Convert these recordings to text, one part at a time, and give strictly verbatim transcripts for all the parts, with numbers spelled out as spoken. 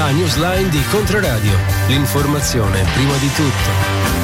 La newsline di Controradio. L'informazione prima di tutto.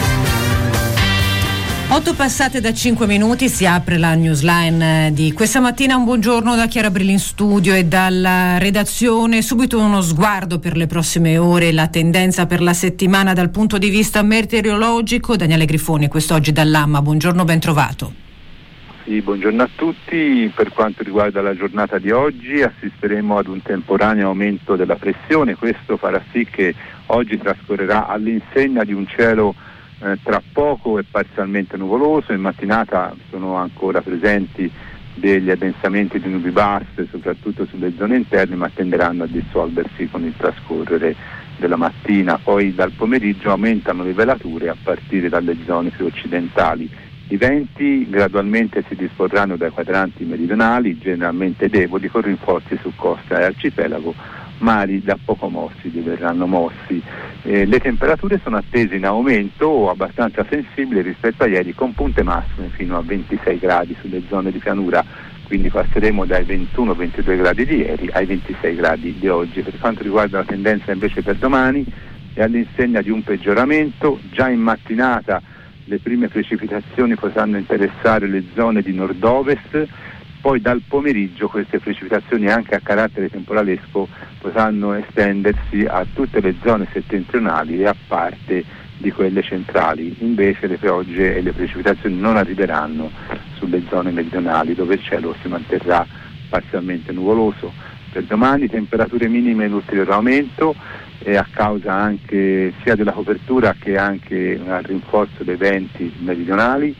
Otto passate da cinque minuti, si apre la newsline di questa mattina. Un buongiorno da Chiara Brilli in studio e dalla redazione. Subito uno sguardo per le prossime ore, la tendenza per la settimana dal punto di vista meteorologico. Daniele Grifoni, quest'oggi dall'Amma. Buongiorno, ben trovato. Sì, buongiorno a tutti. Per quanto riguarda la giornata di oggi, assisteremo ad un temporaneo aumento della pressione. Questo farà sì che oggi trascorrerà all'insegna di un cielo eh, tra poco e parzialmente nuvoloso. In mattinata sono ancora presenti degli addensamenti di nubi basse, soprattutto sulle zone interne, ma tenderanno a dissolversi con il trascorrere della mattina. Poi dal pomeriggio aumentano le velature a partire dalle zone più occidentali. I venti gradualmente si disporranno dai quadranti meridionali, generalmente deboli, con rinforzi su costa e arcipelago, mari da poco mossi diverranno mossi. Eh, le temperature sono attese in aumento o abbastanza sensibili rispetto a ieri, con punte massime fino a ventisei gradi sulle zone di pianura, quindi passeremo dai ventuno ventidue gradi di ieri ai ventisei gradi di oggi. Per quanto riguarda la tendenza invece per domani, è all'insegna di un peggioramento. Già in mattinata le prime precipitazioni potranno interessare le zone di nord-ovest, poi dal pomeriggio queste precipitazioni anche a carattere temporalesco potranno estendersi a tutte le zone settentrionali e a parte di quelle centrali. Invece le piogge e le precipitazioni non arriveranno sulle zone meridionali, dove il cielo si manterrà parzialmente nuvoloso. Per domani temperature minime in ulteriore aumento, e a causa anche sia della copertura che anche al rinforzo dei venti meridionali,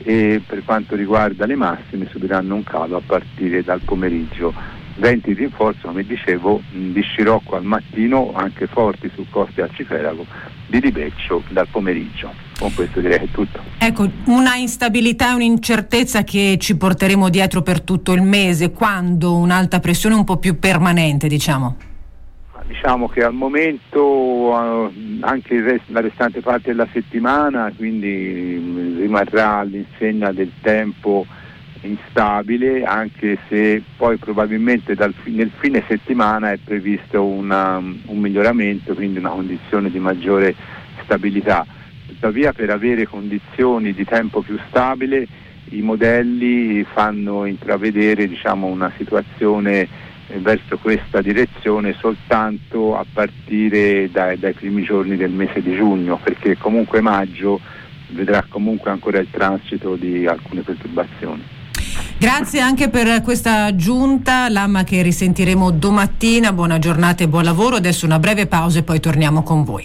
e per quanto riguarda le massime subiranno un calo a partire dal pomeriggio. Venti di rinforzo, come dicevo, di scirocco al mattino, anche forti su coste e arcipelago, di ribeccio dal pomeriggio. Con questo direi che è tutto. Ecco, una instabilità e un'incertezza che ci porteremo dietro per tutto il mese, quando un'alta pressione un po' più permanente, diciamo. Diciamo che al momento anche il rest- la restante parte della settimana quindi rimarrà all'insegna del tempo instabile, anche se poi probabilmente dal fi- nel fine settimana è previsto una, un miglioramento, quindi una condizione di maggiore stabilità. Tuttavia, per avere condizioni di tempo più stabile, i modelli fanno intravedere, diciamo, una situazione verso questa direzione soltanto a partire dai, dai primi giorni del mese di giugno, perché comunque maggio vedrà comunque ancora il transito di alcune perturbazioni. Grazie anche per questa aggiunta, l'Amma, che risentiremo domattina. Buona giornata e buon lavoro. Adesso una breve pausa e poi torniamo con voi.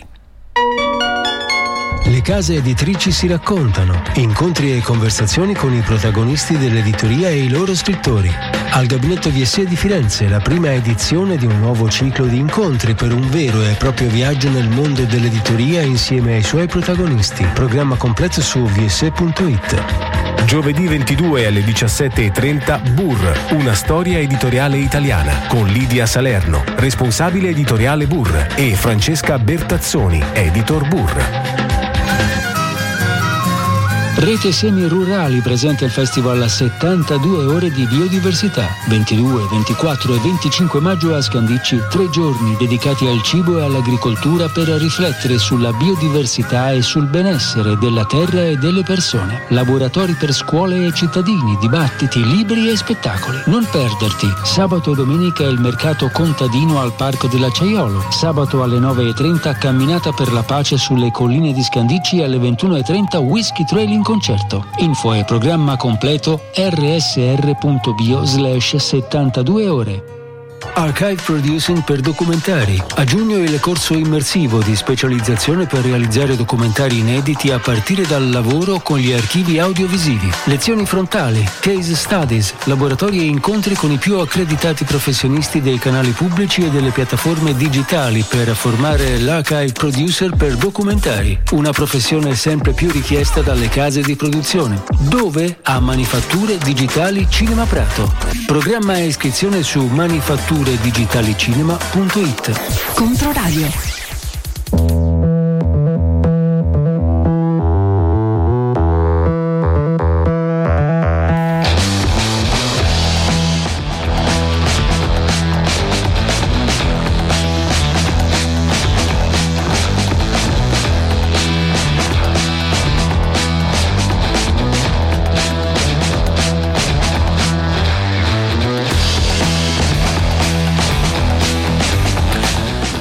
Le case editrici si raccontano, incontri e conversazioni con i protagonisti dell'editoria e i loro scrittori. Al Gabinetto V S E di Firenze, la prima edizione di un nuovo ciclo di incontri per un vero e proprio viaggio nel mondo dell'editoria insieme ai suoi protagonisti. Programma completo su v s e punto i t. Giovedì ventidue alle diciassette e trenta Burr, una storia editoriale italiana, con Lidia Salerno, responsabile editoriale Burr, e Francesca Bertazzoni, editor Burr. Rete Semi Rurali presenta il festival settantadue ore di biodiversità. ventidue, ventiquattro e venticinque maggio a Scandicci, tre giorni dedicati al cibo e all'agricoltura per riflettere sulla biodiversità e sul benessere della terra e delle persone. Laboratori per scuole e cittadini, dibattiti, libri e spettacoli. Non perderti. Sabato e domenica il mercato contadino al Parco dell'Acciaiolo. Sabato alle nove e trenta camminata per la pace sulle colline di Scandicci, e alle ventuno e trenta whisky trail in concerto. Info e programma completo r s r punto bio slash settantadue ore. Archive Producing per documentari. A giugno il corso immersivo di specializzazione per realizzare documentari inediti a partire dal lavoro con gli archivi audiovisivi. Lezioni frontali, case studies, laboratori e incontri con i più accreditati professionisti dei canali pubblici e delle piattaforme digitali per formare l'archive producer per documentari. Una professione sempre più richiesta dalle case di produzione. Dove? A Manifatture Digitali Cinema Prato. Programma e iscrizione su manifatture digitalicinema punto i t. Controradio.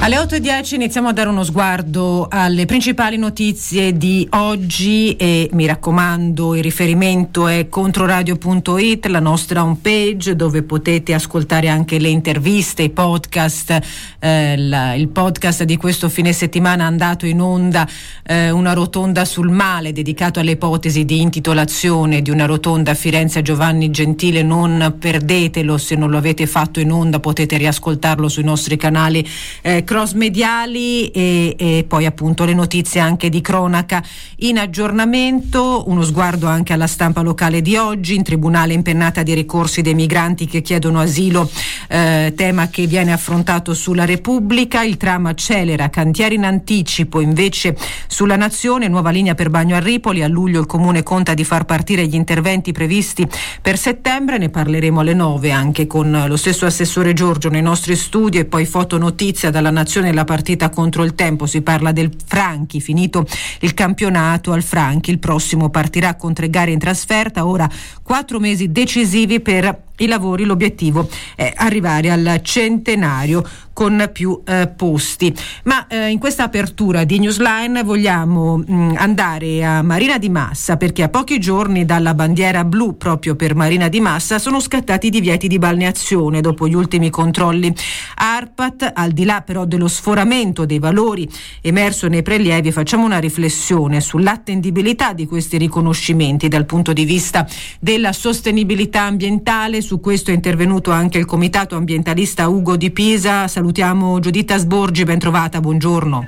Alle otto e dieci iniziamo a dare uno sguardo alle principali notizie di oggi e mi raccomando il riferimento è controradio punto it, la nostra homepage dove potete ascoltare anche le interviste, i podcast, eh, la, il podcast di questo fine settimana è andato in onda eh, una rotonda sul male dedicato alle ipotesi di intitolazione di una rotonda a Firenze a Giovanni Gentile, non perdetelo, se non lo avete fatto in onda potete riascoltarlo sui nostri canali eh, cross mediali e, e poi appunto le notizie anche di cronaca in aggiornamento, uno sguardo anche alla stampa locale di oggi, in tribunale impennata di ricorsi dei migranti che chiedono asilo, eh, tema che viene affrontato sulla Repubblica, il tram accelera, cantieri in anticipo invece sulla Nazione, nuova linea per Bagno a Ripoli, a luglio il Comune conta di far partire gli interventi previsti per settembre, ne parleremo alle nove anche con lo stesso assessore Giorgio nei nostri studi e poi fotonotizia dalla Nazione, la partita contro il tempo, si parla del Franchi, finito il campionato al Franchi, il prossimo partirà con tre gare in trasferta, ora quattro mesi decisivi per i lavori, l'obiettivo è arrivare al centenario con più eh, posti. Ma eh, in questa apertura di Newsline vogliamo mh, andare a Marina di Massa, perché a pochi giorni dalla bandiera blu proprio per Marina di Massa sono scattati i divieti di balneazione dopo gli ultimi controlli ARPAT. Al di là però dello sforamento dei valori emerso nei prelievi, facciamo una riflessione sull'attendibilità di questi riconoscimenti dal punto di vista della sostenibilità ambientale. Su questo è intervenuto anche il comitato ambientalista Ugo di Pisa. Salutiamo Giuditta Sborgi, ben trovata, buongiorno.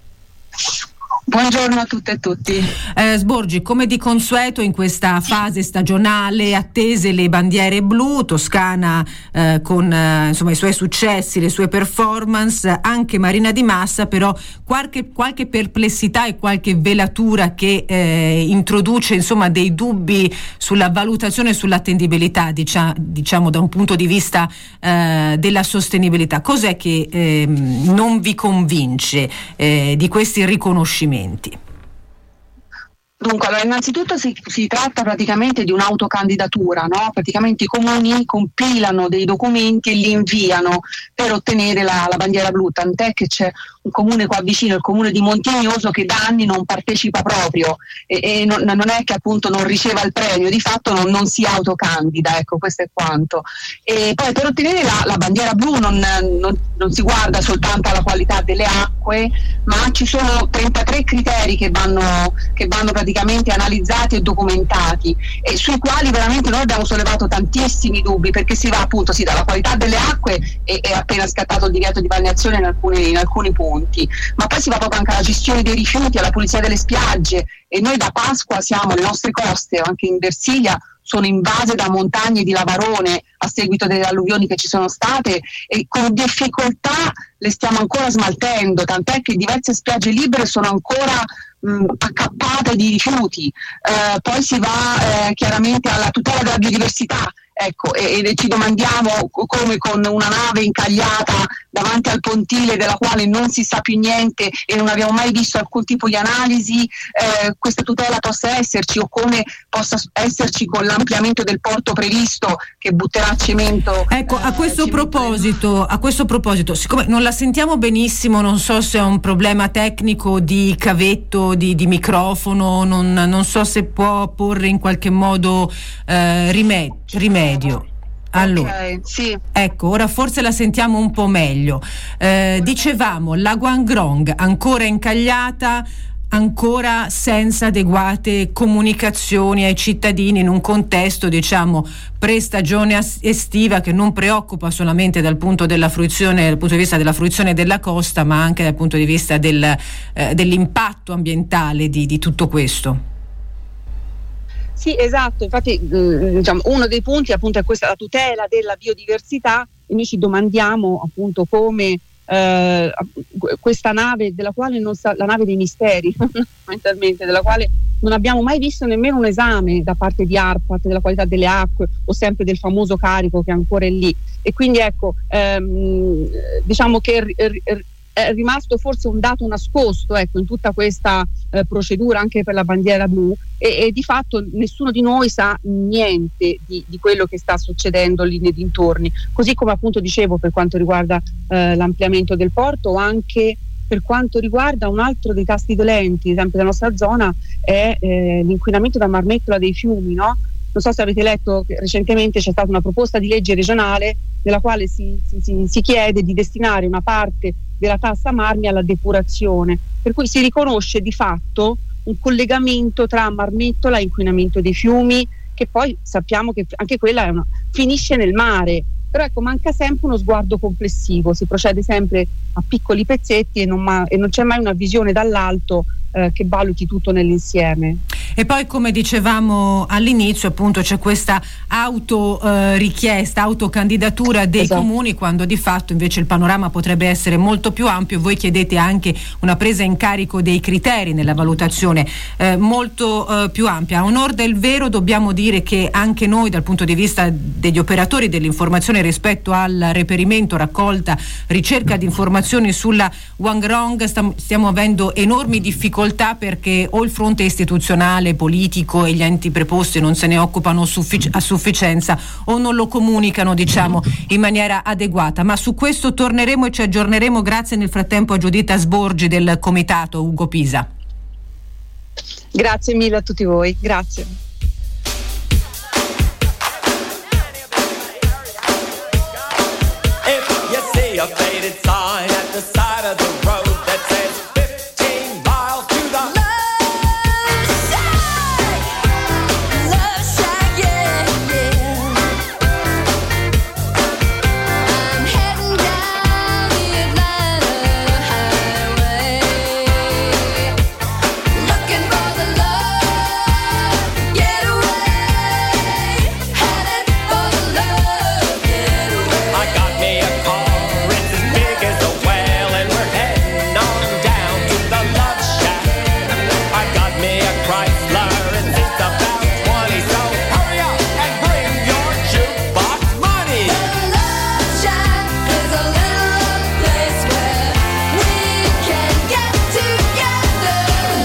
Buongiorno a tutte e tutti. Eh, Sborgi, come di consueto in questa fase stagionale attese le bandiere blu, Toscana eh, con eh, insomma i suoi successi, le sue performance, anche Marina di Massa però qualche, qualche perplessità e qualche velatura che eh, introduce insomma dei dubbi sulla valutazione e sull'attendibilità, diciamo, diciamo da un punto di vista eh, della sostenibilità. Cos'è che eh, non vi convince eh, di questi riconoscimenti? Dunque, allora, innanzitutto si, si tratta praticamente di un'autocandidatura, no? Praticamente i comuni compilano dei documenti e li inviano per ottenere la, la bandiera blu, tant'è che c'è un comune qua vicino, il comune di Montignoso, che da anni non partecipa proprio e, e non, non è che appunto non riceva il premio, di fatto non, non si autocandida, ecco, questo è quanto. E poi per ottenere la, la bandiera blu non, non, non si guarda soltanto alla qualità delle acque, ma ci sono trentatré criteri che vanno, che vanno praticamente analizzati e documentati e sui quali veramente noi abbiamo sollevato tantissimi dubbi, perché si va appunto sì, dalla qualità delle acque e è appena scattato il divieto di balneazione in alcuni, in alcuni punti, ma poi si va proprio anche alla gestione dei rifiuti, alla pulizia delle spiagge, e noi da Pasqua siamo, le nostre coste anche in Versilia sono invase da montagne di lavarone a seguito delle alluvioni che ci sono state e con difficoltà le stiamo ancora smaltendo, tant'è che diverse spiagge libere sono ancora mh, accappate di rifiuti. Eh, poi si va eh, chiaramente alla tutela della biodiversità, ecco, e, e ci domandiamo come con una nave incagliata davanti al pontile della quale non si sa più niente e non abbiamo mai visto alcun tipo di analisi, eh, questa tutela possa esserci, o come possa esserci con l'ampliamento del porto previsto che butterà cemento. Ecco, a questo eh, proposito, a questo proposito, siccome non la sentiamo benissimo, non so se è un problema tecnico di cavetto, di, di microfono, non, non so se può porre in qualche modo eh, rimedio. rimedio. Allora, okay, sì. Ecco, ora forse la sentiamo un po' meglio. Eh, dicevamo, la Guangrong ancora incagliata, ancora senza adeguate comunicazioni ai cittadini in un contesto, diciamo, pre-stagione estiva che non preoccupa solamente dal punto della fruizione, dal punto di vista della fruizione della costa, ma anche dal punto di vista del, eh, dell'impatto ambientale di, di tutto questo. Sì, esatto, infatti diciamo, uno dei punti appunto è questa, la tutela della biodiversità, e noi ci domandiamo appunto come eh, questa nave, della quale non sa, la nave dei misteri fondamentalmente, della quale non abbiamo mai visto nemmeno un esame da parte di ARPAT della qualità delle acque o sempre del famoso carico che ancora è lì, e quindi ecco ehm, diciamo che r- r- è rimasto forse un dato nascosto, ecco, in tutta questa eh, procedura anche per la bandiera blu, e, e di fatto nessuno di noi sa niente di, di quello che sta succedendo lì nei dintorni, così come appunto dicevo per quanto riguarda eh, l'ampliamento del porto, o anche per quanto riguarda un altro dei tasti dolenti, ad esempio della nostra zona, è eh, l'inquinamento da marmettola dei fiumi, no? Non so se avete letto che recentemente c'è stata una proposta di legge regionale nella quale si, si, si chiede di destinare una parte della tassa marmi alla depurazione, per cui si riconosce di fatto un collegamento tra marmettola e inquinamento dei fiumi, che poi sappiamo che anche quella è una, finisce nel mare. Però ecco, manca sempre uno sguardo complessivo, si procede sempre a piccoli pezzetti e non, ma- e non c'è mai una visione dall'alto eh, che valuti tutto nell'insieme. E poi, come dicevamo all'inizio, appunto c'è questa auto eh, richiesta, autocandidatura dei esatto. comuni, quando di fatto invece il panorama potrebbe essere molto più ampio. Voi chiedete anche una presa in carico dei criteri nella valutazione eh, molto eh, più ampia. A onor del vero dobbiamo dire che anche noi, dal punto di vista degli operatori dell'informazione rispetto al reperimento, raccolta, ricerca di informazioni sulla Wangrong, stiamo avendo enormi difficoltà, perché o il fronte istituzionale, politico e gli enti preposti non se ne occupano suffic- a sufficienza, o non lo comunicano, diciamo, in maniera adeguata. Ma su questo torneremo e ci aggiorneremo. Grazie nel frattempo a Giuditta Sborgi del comitato Ugo Pisa. Grazie mille a tutti voi, grazie. A faded sign at the side of the road that says fifteen miles to the Love Shack, Love Shack, yeah, yeah. I'm heading down the Atlanta highway, looking for the love getaway, headed for the love getaway. I got me a car as a whale and we're heading on down to the Love Shack. I got me a Chrysler and it's about twenty, so hurry up and bring your jukebox money. The Love Shack is a little place where we can get together.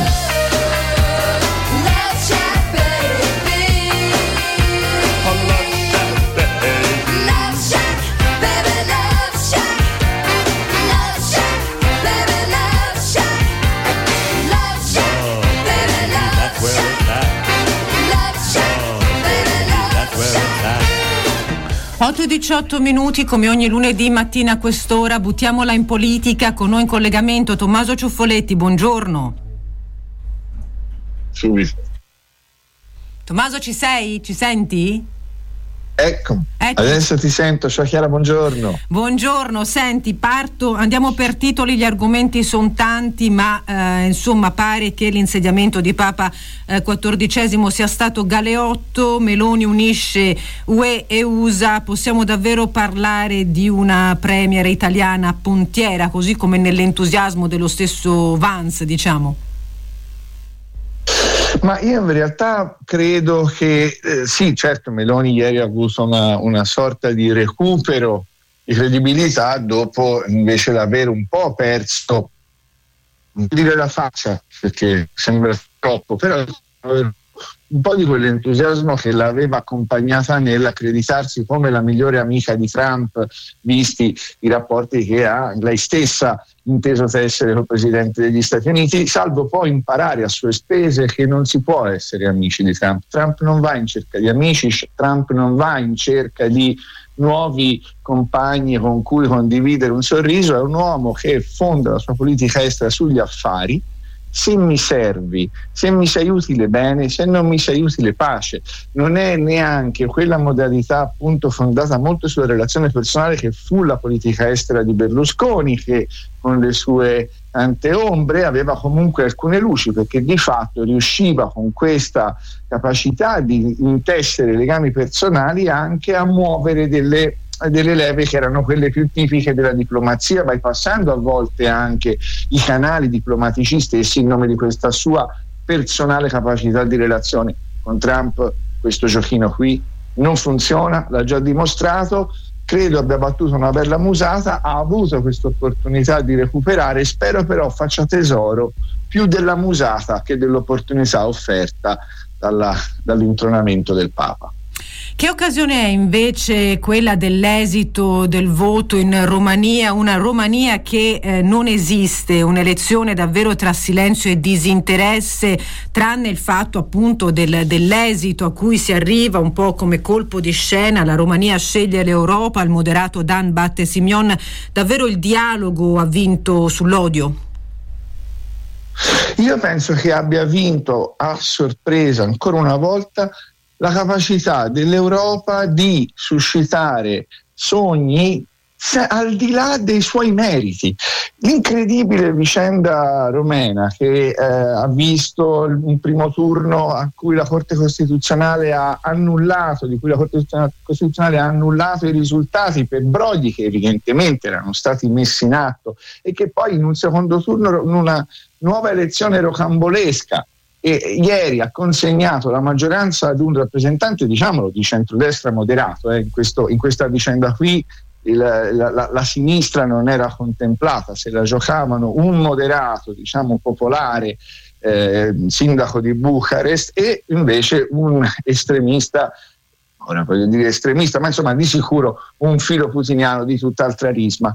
Love Shack, baby. A Love Shack, baby. Love Shack, baby, Love Shack. Love Shack, baby, Love Shack. Love Shack, baby, Love Shack. Love Shack, baby, Love Shack. otto e diciotto minuti, come ogni lunedì mattina a quest'ora buttiamola in politica. Con noi in collegamento Tommaso Ciuffoletti, buongiorno. Subito. Tommaso, ci sei? Ci senti? Ecco, Ecco. Adesso ti sento. Ciao Chiara, buongiorno. Buongiorno, senti, parto, andiamo per titoli, gli argomenti sono tanti, ma eh, insomma pare che l'insediamento di Papa eh, quattordicesimo sia stato galeotto. Meloni unisce U E e U S A, possiamo davvero parlare di una premier italiana pontiera, così come nell'entusiasmo dello stesso Vance, diciamo? Ma io in realtà credo che eh, sì, certo, Meloni ieri ha avuto una, una sorta di recupero di credibilità dopo invece l'aver un po' perso, non dire la faccia perché sembra troppo, però un po' di quell'entusiasmo che l'aveva accompagnata nell'accreditarsi come la migliore amica di Trump, visti i rapporti che ha lei stessa inteso essere col Presidente degli Stati Uniti, salvo poi imparare a sue spese che non si può essere amici di Trump. Trump non va in cerca di amici, Trump non va in cerca di nuovi compagni con cui condividere un sorriso, è un uomo che fonda la sua politica estera sugli affari. Se mi servi, se mi sei utile bene, se non mi sei utile pace. Non è neanche quella modalità appunto fondata molto sulla relazione personale che fu la politica estera di Berlusconi, che con le sue tante ombre aveva comunque alcune luci, perché di fatto riusciva con questa capacità di intessere legami personali anche a muovere delle delle leve che erano quelle più tipiche della diplomazia, bypassando a volte anche i canali diplomatici stessi in nome di questa sua personale capacità di relazione. Con Trump questo giochino qui non funziona, l'ha già dimostrato. credo abbia battuto una bella musata, ha avuto questa opportunità di recuperare, spero però faccia tesoro più della musata che dell'opportunità offerta dalla, dall'intronamento del Papa. Che occasione è invece quella dell'esito del voto in Romania, una Romania che eh, non esiste, un'elezione davvero tra silenzio e disinteresse, tranne il fatto appunto del, dell'esito a cui si arriva un po' come colpo di scena. La Romania sceglie l'Europa, il moderato Dan batte Simion, davvero il dialogo ha vinto sull'odio? Io penso che abbia vinto a sorpresa ancora una volta la capacità dell'Europa di suscitare sogni al di là dei suoi meriti. L'incredibile vicenda romena che eh, ha visto un primo turno a cui la Corte Costituzionale ha annullato, di cui la Corte Costituzionale ha annullato i risultati per brogli che evidentemente erano stati messi in atto, e che poi in un secondo turno, in una nuova elezione rocambolesca, e ieri ha consegnato la maggioranza ad un rappresentante, diciamolo, di centrodestra moderato. Eh. In, questo, in questa vicenda qui il, la, la, la sinistra non era contemplata, se la giocavano un moderato, diciamo popolare, eh, sindaco di Bucarest, e invece un estremista, ora voglio dire estremista, ma insomma di sicuro un filo putiniano di tutt'altra risma.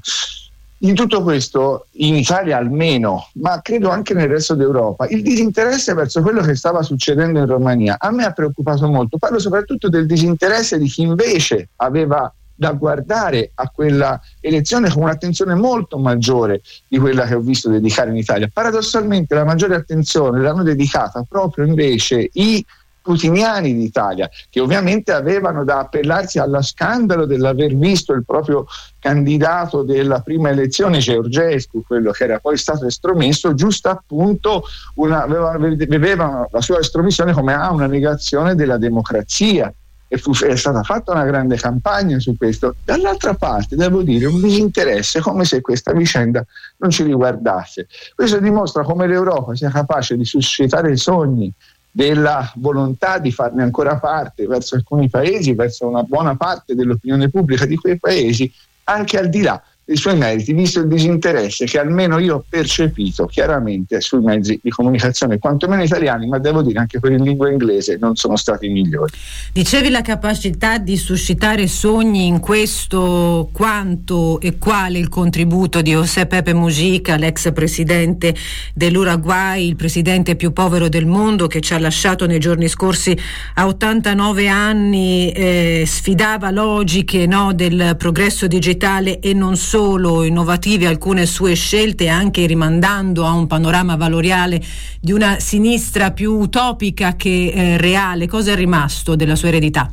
In tutto questo, in Italia almeno, ma credo anche nel resto d'Europa, il disinteresse verso quello che stava succedendo in Romania a me ha preoccupato molto. Parlo soprattutto del disinteresse di chi invece aveva da guardare a quella elezione con un'attenzione molto maggiore di quella che ho visto dedicare in Italia. Paradossalmente la maggiore attenzione l'hanno dedicata proprio invece i putiniani d'Italia, che ovviamente avevano da appellarsi allo scandalo dell'aver visto il proprio candidato della prima elezione, Georgescu, quello che era poi stato estromesso, giusto appunto una, avevano, vedevano la sua estromissione come ah, una negazione della democrazia, e fu, è stata fatta una grande campagna su questo. Dall'altra parte devo dire un disinteresse, come se questa vicenda non ci riguardasse. Questo dimostra come l'Europa sia capace di suscitare i sogni della volontà di farne ancora parte verso alcuni paesi, verso una buona parte dell'opinione pubblica di quei paesi, anche al di là dei suoi meriti, visto il disinteresse che almeno io ho percepito chiaramente sui mezzi di comunicazione, quantomeno italiani, ma devo dire anche quelli in lingua inglese non sono stati i migliori. Dicevi la capacità di suscitare sogni, in questo quanto e quale il contributo di José Pepe Mujica, l'ex presidente dell'Uruguay, il presidente più povero del mondo, che ci ha lasciato nei giorni scorsi a ottantanove anni, eh, sfidava logiche, no, del progresso digitale e non solo, innovative alcune sue scelte, anche rimandando a un panorama valoriale di una sinistra più utopica che eh, reale. Cosa è rimasto della sua eredità?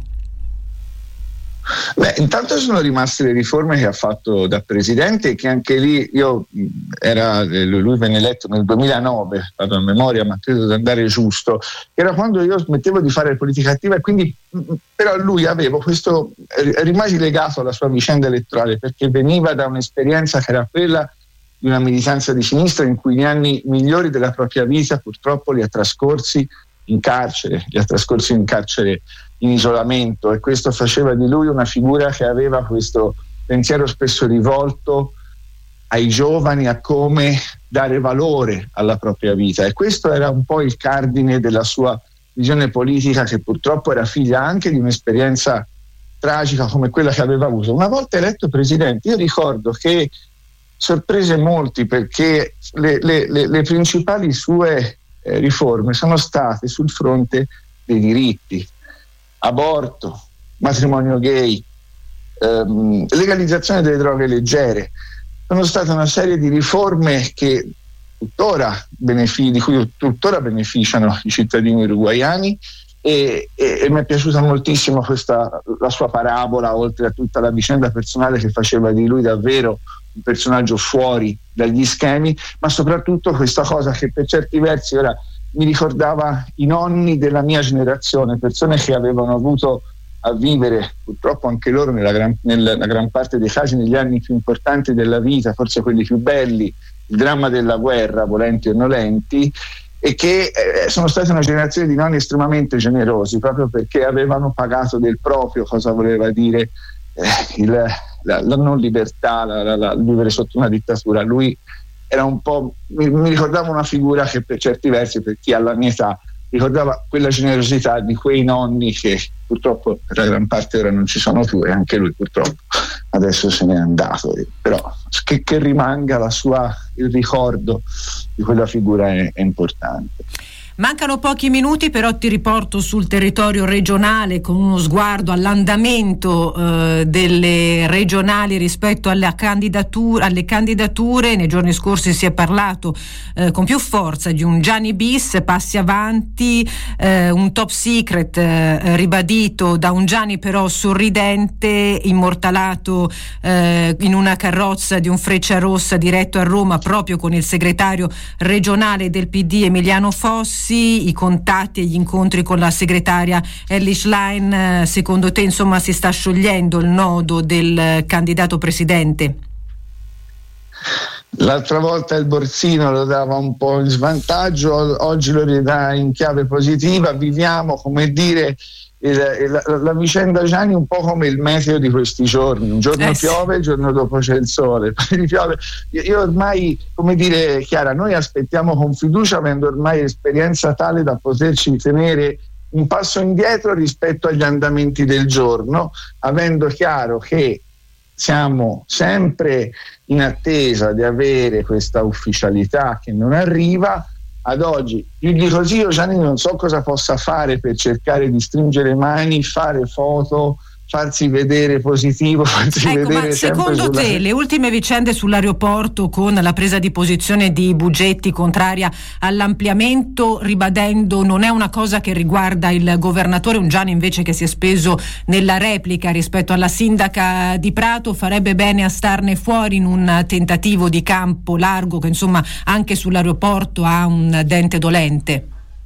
Beh, intanto sono rimaste le riforme che ha fatto da presidente, che anche lì io era lui venne eletto nel duemilanove, vado a memoria ma credo di andare giusto, era quando io smettevo di fare politica attiva, e quindi però lui avevo questo, rimasi legato alla sua vicenda elettorale perché veniva da un'esperienza che era quella di una militanza di sinistra in cui gli anni migliori della propria vita purtroppo li ha trascorsi in carcere, li ha trascorsi in carcere in isolamento, e questo faceva di lui una figura che aveva questo pensiero spesso rivolto ai giovani, a come dare valore alla propria vita, e questo era un po' il cardine della sua visione politica, che purtroppo era figlia anche di un'esperienza tragica come quella che aveva avuto. Una volta eletto presidente, io ricordo che sorprese molti perché le, le, le, le principali sue eh, riforme sono state sul fronte dei diritti: aborto, matrimonio gay, ehm, legalizzazione delle droghe leggere. Sono state una serie di riforme che tuttora benefic- di cui tuttora beneficiano i cittadini uruguaiani, e, e, e mi è piaciuta moltissimo questa, la sua parabola, oltre a tutta la vicenda personale che faceva di lui davvero un personaggio fuori dagli schemi, ma soprattutto questa cosa che per certi versi ora mi ricordava i nonni della mia generazione, persone che avevano avuto a vivere purtroppo anche loro nella gran, nella gran parte dei casi negli anni più importanti della vita, forse quelli più belli, il dramma della guerra, volenti o nolenti, e che eh, sono stati una generazione di nonni estremamente generosi, proprio perché avevano pagato del proprio cosa voleva dire eh, il, la, la non libertà, la, la, la, vivere sotto una dittatura. Lui era un po', mi, mi ricordava una figura che per certi versi, per chi ha la mia età, ricordava quella generosità di quei nonni che purtroppo per la gran parte ora non ci sono più, e anche lui purtroppo adesso se n'è andato, però che, che rimanga la sua, il ricordo di quella figura è, è importante. Mancano pochi minuti, però ti riporto sul territorio regionale con uno sguardo all'andamento eh, delle regionali rispetto alla candidatura, alle candidature. Nei giorni scorsi si è parlato eh, con più forza di un Gianni bis, passi avanti, eh, un top secret eh, ribadito da un Gianni però sorridente, immortalato eh, in una carrozza di un Frecciarossa diretto a Roma proprio con il segretario regionale del P D Emiliano Fossi. I contatti e gli incontri con la segretaria Elly Schlein, secondo te insomma si sta sciogliendo il nodo del candidato presidente? L'altra volta il Borsino lo dava un po' in svantaggio, oggi lo ridà in chiave positiva. Viviamo, come dire, il, la, la vicenda Gianni un po' come il meteo di questi giorni, un giorno eh sì. piove, il giorno dopo c'è il sole, poi piove. Io, io ormai, come dire, Chiara, noi aspettiamo con fiducia, avendo ormai esperienza tale da poterci tenere un passo indietro rispetto agli andamenti del giorno, avendo chiaro che siamo sempre in attesa di avere questa ufficialità che non arriva. Ad oggi, io dico così, io Gianni non so cosa possa fare per cercare di stringere mani, fare foto, farsi vedere positivo, farsi ecco, vedere ma sempre secondo sulla... te le ultime vicende sull'aeroporto con la presa di posizione di Bugetti contraria all'ampliamento, ribadendo non è una cosa che riguarda il governatore, un Gianni invece che si è speso nella replica rispetto alla sindaca di Prato, farebbe bene a starne fuori in un tentativo di campo largo che insomma anche sull'aeroporto ha un dente dolente?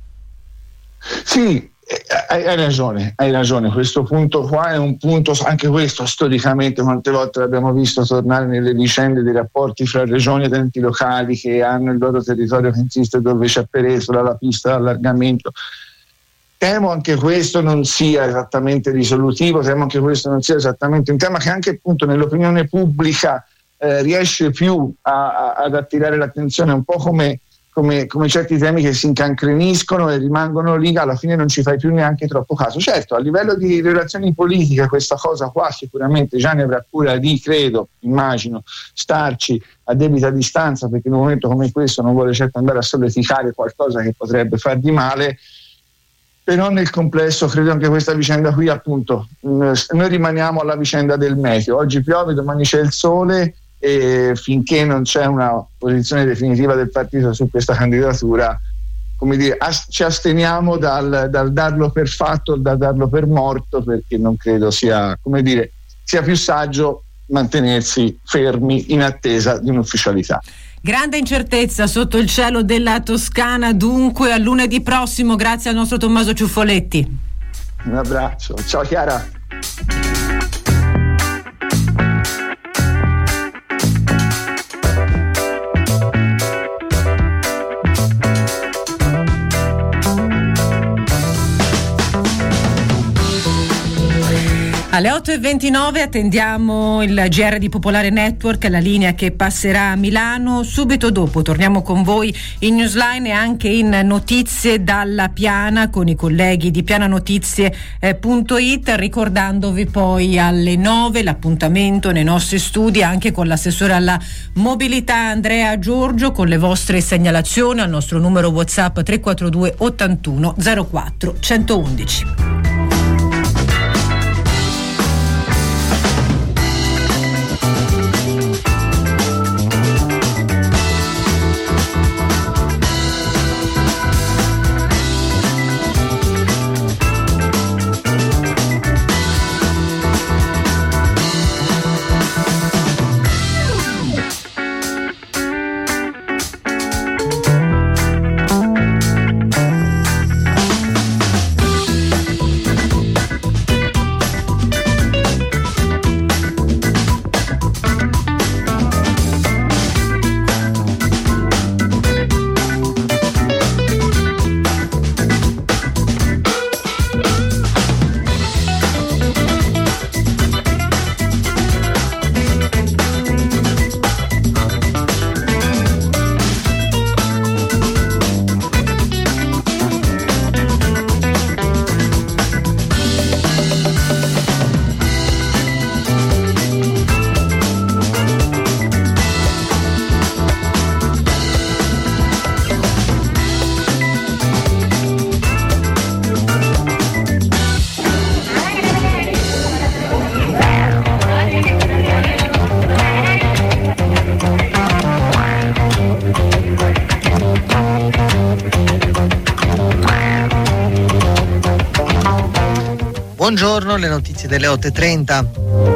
Sì, Hai, hai ragione, hai ragione, questo punto qua è un punto, anche questo storicamente quante volte l'abbiamo visto tornare nelle vicende dei rapporti fra regioni ed enti locali che hanno il loro territorio che insiste dove c'è Peresola, la pista d'allargamento. Temo anche questo non sia esattamente risolutivo, temo anche questo non sia esattamente un tema che anche appunto nell'opinione pubblica eh, riesce più a, a, ad attirare l'attenzione, un po' come Come, come certi temi che si incancreniscono e rimangono lì, alla fine non ci fai più neanche troppo caso. Certo, a livello di relazioni politiche questa cosa qua sicuramente Gianni avrà cura di, credo, immagino, starci a debita distanza, perché in un momento come questo non vuole certo andare a solleticare qualcosa che potrebbe far di male, però nel complesso credo anche questa vicenda qui, appunto, noi rimaniamo alla vicenda del meteo, oggi piove, domani c'è il sole, e finché non c'è una posizione definitiva del partito su questa candidatura, come dire, as- ci asteniamo dal, dal darlo per fatto, dal darlo per morto, perché non credo sia, come dire, sia più saggio mantenersi fermi in attesa di un'ufficialità. Grande incertezza sotto il cielo della Toscana, dunque a lunedì prossimo, grazie al nostro Tommaso Ciuffoletti. Un abbraccio, ciao Chiara. Alle otto e ventinove attendiamo il G R di Popolare Network, la linea che passerà a Milano. Subito dopo torniamo con voi in Newsline e anche in Notizie dalla Piana con i colleghi di piananotizie punto it, ricordandovi poi alle nove l'appuntamento nei nostri studi anche con l'assessore alla mobilità Andrea Giorgio con le vostre segnalazioni al nostro numero WhatsApp tre quattro due ottantuno zero quattro centoundici. Buongiorno, le notizie delle otto e trenta.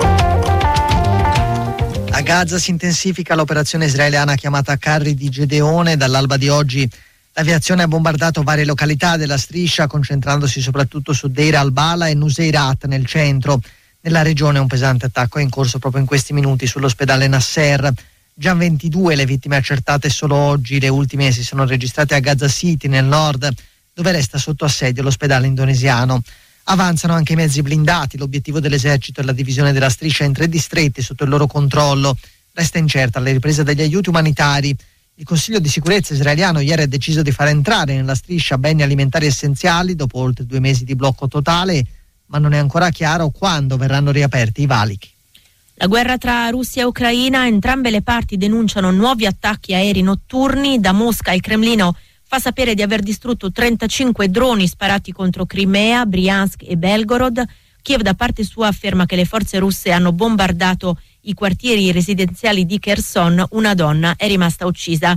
A Gaza si intensifica l'operazione israeliana chiamata Carri di Gedeone. Dall'alba di oggi l'aviazione ha bombardato varie località della striscia, concentrandosi soprattutto su Deir al-Bala e Nuseirat nel centro. Nella regione un pesante attacco è in corso proprio in questi minuti sull'ospedale Nasser. Già ventidue le vittime accertate solo oggi, le ultime si sono registrate a Gaza City nel nord, dove resta sotto assedio l'ospedale indonesiano. Avanzano anche i mezzi blindati, l'obiettivo dell'esercito è la divisione della striscia in tre distretti sotto il loro controllo. Resta incerta la ripresa degli aiuti umanitari. Il Consiglio di sicurezza israeliano ieri ha deciso di far entrare nella striscia beni alimentari essenziali dopo oltre due mesi di blocco totale, ma non è ancora chiaro quando verranno riaperti i valichi. La guerra tra Russia e Ucraina, entrambe le parti denunciano nuovi attacchi aerei notturni. Da Mosca il Cremlino fa sapere di aver distrutto trentacinque droni sparati contro Crimea, Briansk e Belgorod. Kiev da parte sua afferma che le forze russe hanno bombardato i quartieri residenziali di Kherson. Una donna è rimasta uccisa.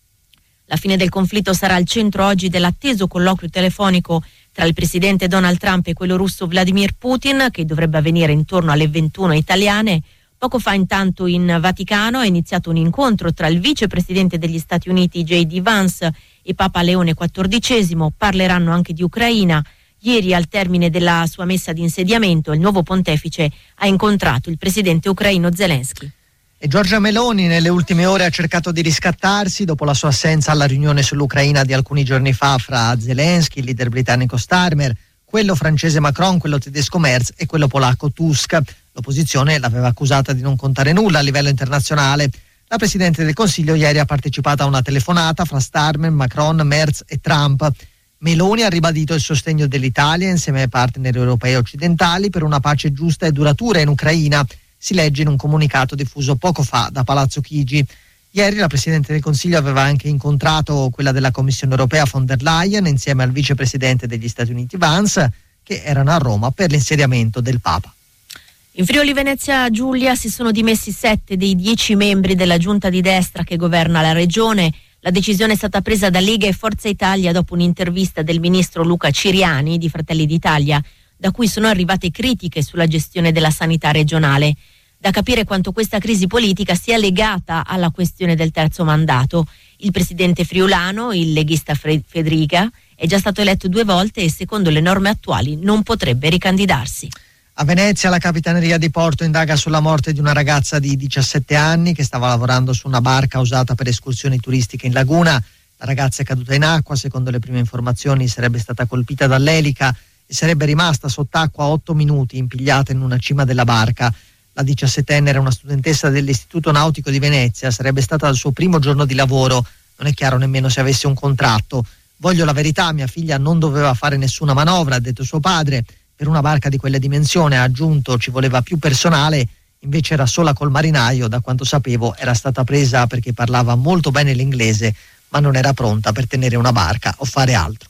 La fine del conflitto sarà al centro oggi dell'atteso colloquio telefonico tra il presidente Donald Trump e quello russo Vladimir Putin, che dovrebbe avvenire intorno alle ventuno italiane. Poco fa intanto in Vaticano è iniziato un incontro tra il vicepresidente degli Stati Uniti J D Vance e Papa Leone quattordicesimo. Parleranno anche di Ucraina. Ieri, al termine della sua messa di insediamento, il nuovo pontefice ha incontrato il presidente ucraino Zelensky. E Giorgia Meloni nelle ultime ore ha cercato di riscattarsi dopo la sua assenza alla riunione sull'Ucraina di alcuni giorni fa fra Zelensky, il leader britannico Starmer, quello francese Macron, quello tedesco Merz e quello polacco Tusk. L'opposizione l'aveva accusata di non contare nulla a livello internazionale. La Presidente del Consiglio ieri ha partecipato a una telefonata fra Starmer, Macron, Merz e Trump. Meloni ha ribadito il sostegno dell'Italia insieme ai partner europei e occidentali per una pace giusta e duratura in Ucraina. Si legge in un comunicato diffuso poco fa da Palazzo Chigi. Ieri la Presidente del Consiglio aveva anche incontrato quella della Commissione europea von der Leyen insieme al Vicepresidente degli Stati Uniti Vance, che erano a Roma per l'insediamento del Papa. In Friuli Venezia Giulia si sono dimessi sette dei dieci membri della giunta di destra che governa la regione. La decisione è stata presa da Lega e Forza Italia dopo un'intervista del ministro Luca Ciriani di Fratelli d'Italia, da cui sono arrivate critiche sulla gestione della sanità regionale. Da capire quanto questa crisi politica sia legata alla questione del terzo mandato. Il presidente friulano, il leghista Federica, è già stato eletto due volte e secondo le norme attuali non potrebbe ricandidarsi. A Venezia la Capitaneria di Porto indaga sulla morte di una ragazza di diciassette anni che stava lavorando su una barca usata per escursioni turistiche in laguna. La ragazza è caduta in acqua, secondo le prime informazioni sarebbe stata colpita dall'elica e sarebbe rimasta sott'acqua otto minuti impigliata in una cima della barca. La diciassettenne era una studentessa dell'Istituto Nautico di Venezia, sarebbe stata al suo primo giorno di lavoro, non è chiaro nemmeno se avesse un contratto. Voglio la verità, mia figlia non doveva fare nessuna manovra, ha detto suo padre. Per una barca di quelle dimensioni, ha aggiunto, ci voleva più personale, invece era sola col marinaio, da quanto sapevo era stata presa perché parlava molto bene l'inglese, ma non era pronta per tenere una barca o fare altro.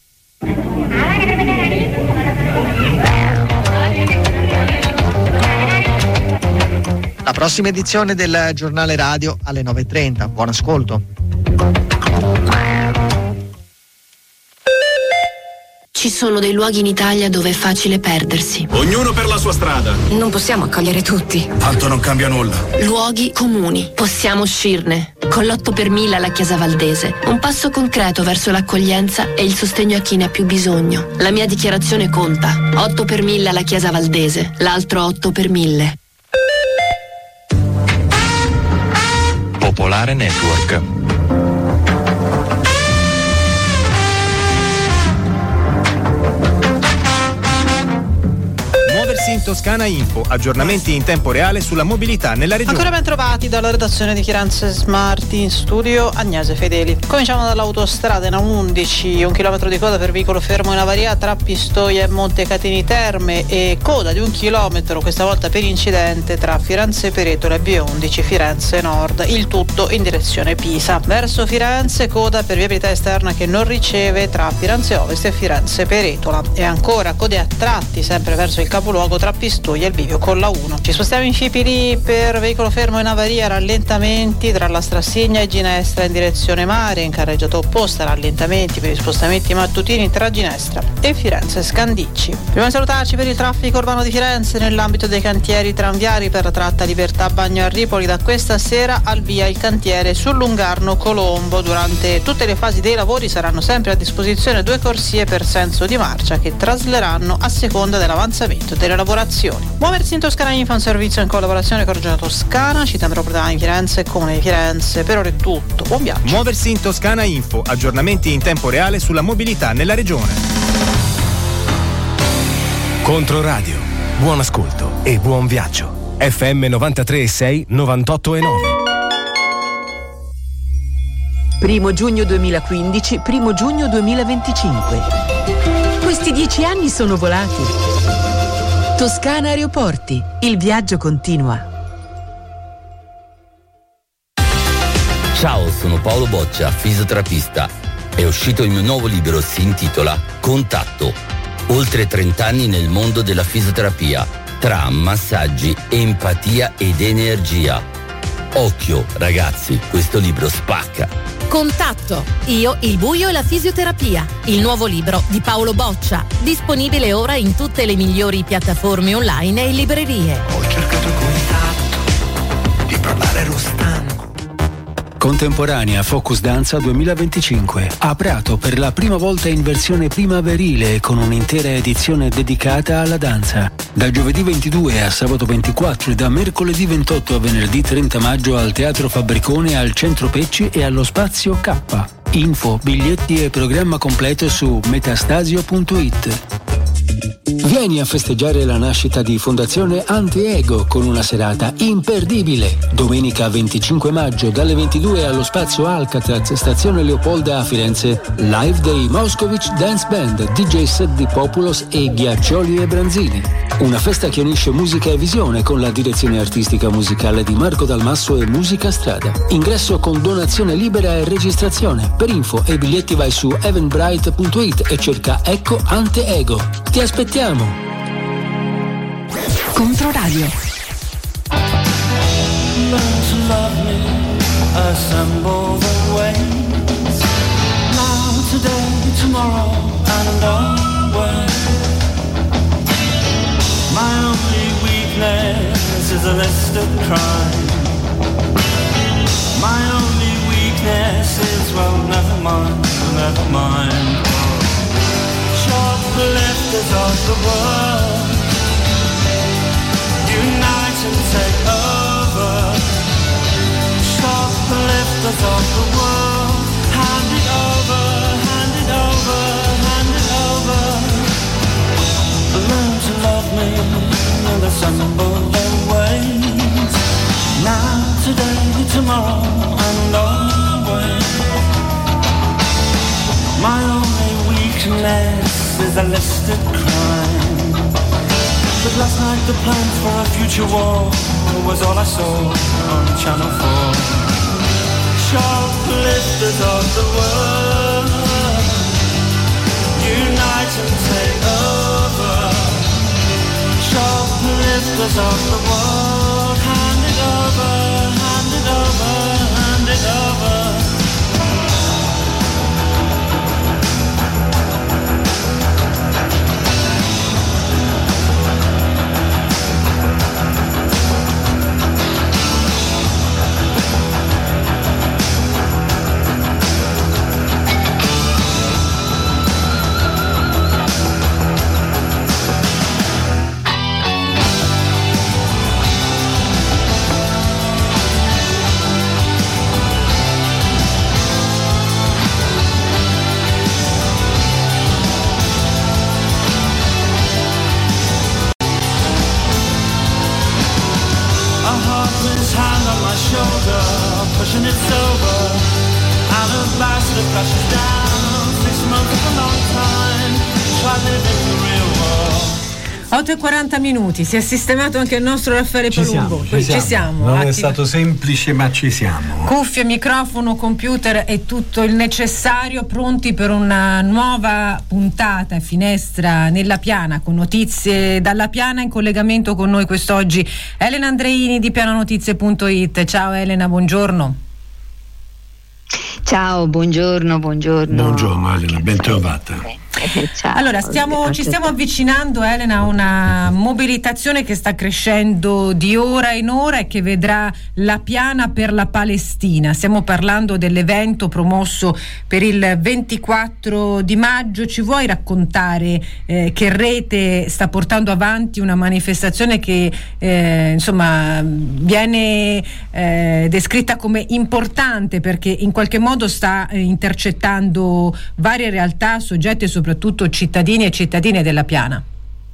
La prossima edizione del giornale radio alle nove e trenta. Buon ascolto. Ci sono dei luoghi in Italia dove è facile perdersi. Ognuno per la sua strada. Non possiamo accogliere tutti. Tanto non cambia nulla. Luoghi comuni. Possiamo uscirne. Con l'otto per mille alla Chiesa Valdese. Un passo concreto verso l'accoglienza e il sostegno a chi ne ha più bisogno. La mia dichiarazione conta. otto per mille alla Chiesa Valdese. L'altro otto per mille. Popolare Network. In Toscana Info, aggiornamenti in tempo reale sulla mobilità nella regione. Ancora ben trovati dalla redazione di Firenze Smart, in studio Agnese Fedeli. Cominciamo dall'autostrada in A undici, un chilometro di coda per veicolo fermo in avaria tra Pistoia e Montecatini Terme e coda di un chilometro, questa volta per incidente, tra Firenze Peretola e B undici Firenze Nord, il tutto in direzione Pisa. Verso Firenze coda per viabilità esterna che non riceve tra Firenze Ovest e Firenze Peretola, e ancora code a tratti sempre verso il capoluogo luogo tra Pistoia e il bivio con la uno. Ci spostiamo in Scipili per veicolo fermo in avaria, rallentamenti tra la Strassegna e Ginestra in direzione mare, in carreggiata opposta rallentamenti per gli spostamenti mattutini tra Ginestra e Firenze Scandicci. Prima di salutarci per il traffico urbano di Firenze, nell'ambito dei cantieri tranviari per la tratta Libertà Bagno a Ripoli, da questa sera al via il cantiere sul Lungarno Colombo. Durante tutte le fasi dei lavori saranno sempre a disposizione due corsie per senso di marcia che trasleranno a seconda dell'avanzamento delle lavorazioni. Muoversi in Toscana Info, un servizio in collaborazione con Regione Toscana, città metropolitana di Firenze e Comune di Firenze. Per ora è tutto, buon viaggio. Muoversi in Toscana Info, aggiornamenti in tempo reale sulla mobilità nella regione. Controradio, buon ascolto e buon viaggio. F M novantatré e sei, novantotto e nove. Primo giugno duemilaquindici, primo giugno duemilaventicinque. Questi dieci anni sono volati. Toscana Aeroporti, il viaggio continua. Ciao, sono Paolo Boccia, fisioterapista. È uscito il mio nuovo libro, si intitola Contatto. Oltre trenta anni nel mondo della fisioterapia, tra massaggi, empatia ed energia. Occhio, ragazzi, questo libro spacca. Contatto. Io, il buio e la fisioterapia. Il nuovo libro di Paolo Boccia. Disponibile ora in tutte le migliori piattaforme online e librerie. Ho cercato contatto di parlare rustando. Contemporanea Focus Danza duemilaventicinque a Prato per la prima volta in versione primaverile con un'intera edizione dedicata alla danza. Da giovedì ventidue a sabato ventiquattro e da mercoledì ventotto a venerdì trenta maggio al Teatro Fabbricone, al Centro Pecci e allo Spazio K. Info, biglietti e programma completo su metastasio punto it. Vieni a festeggiare la nascita di Fondazione Anti-Ego con una serata imperdibile. Domenica venticinque maggio dalle ventidue allo Spazio Alcatraz, stazione Leopolda a Firenze. Live dei Moscovich Dance Band, D J set di Populos e Ghiaccioli e Branzini. Una festa che unisce musica e visione con la direzione artistica musicale di Marco Dalmasso e Musica Strada. Ingresso con donazione libera e registrazione. Per info e biglietti vai su eventbrite punto it e cerca Ecco Ante-Ego. Ti aspettiamo! Controradio. Learn to love me, assemble the ways. Now, today, tomorrow, and always. My only weakness is a list of crime. My only weakness is, well, never mind, never mind. Shoplifters of the world, unite and take over. Shoplifters of the world, hand it over, hand it over, hand it over. Learn to love me and assemble their ways. Now, today, tomorrow, and always. My only weakness is a listed crime. But last night the plans for a future war was all I saw on Channel four. Shoplifters of the world, unite and take over. Shoplifters of the world, hand it over, hand it over, hand it over. Pushing it sober, alabaster crashes down. Six months is a long time. Try living the real world. otto e quaranta minuti, si è sistemato anche il nostro Raffaele Ci Palumbo. siamo, ci siamo. Ci siamo. Non Attiva. è stato semplice, ma ci siamo. Cuffie, microfono, computer e tutto il necessario, pronti per una nuova puntata Finestra nella Piana, con notizie dalla Piana. In collegamento con noi quest'oggi Elena Andreini di pianonotizie punto it. Ciao Elena, buongiorno. Ciao, buongiorno, buongiorno. Buongiorno Elena, ben trovata. Ciao. Allora, stiamo, ci stiamo avvicinando, Elena, a una mobilitazione che sta crescendo di ora in ora e che vedrà la Piana per la Palestina. Stiamo parlando dell'evento promosso per il ventiquattro di maggio. Ci vuoi raccontare eh, che Rete sta portando avanti una manifestazione che eh, insomma viene eh, descritta come importante, perché in qualche modo sta eh, intercettando varie realtà, soggetti e soprattutto cittadini e cittadine della Piana?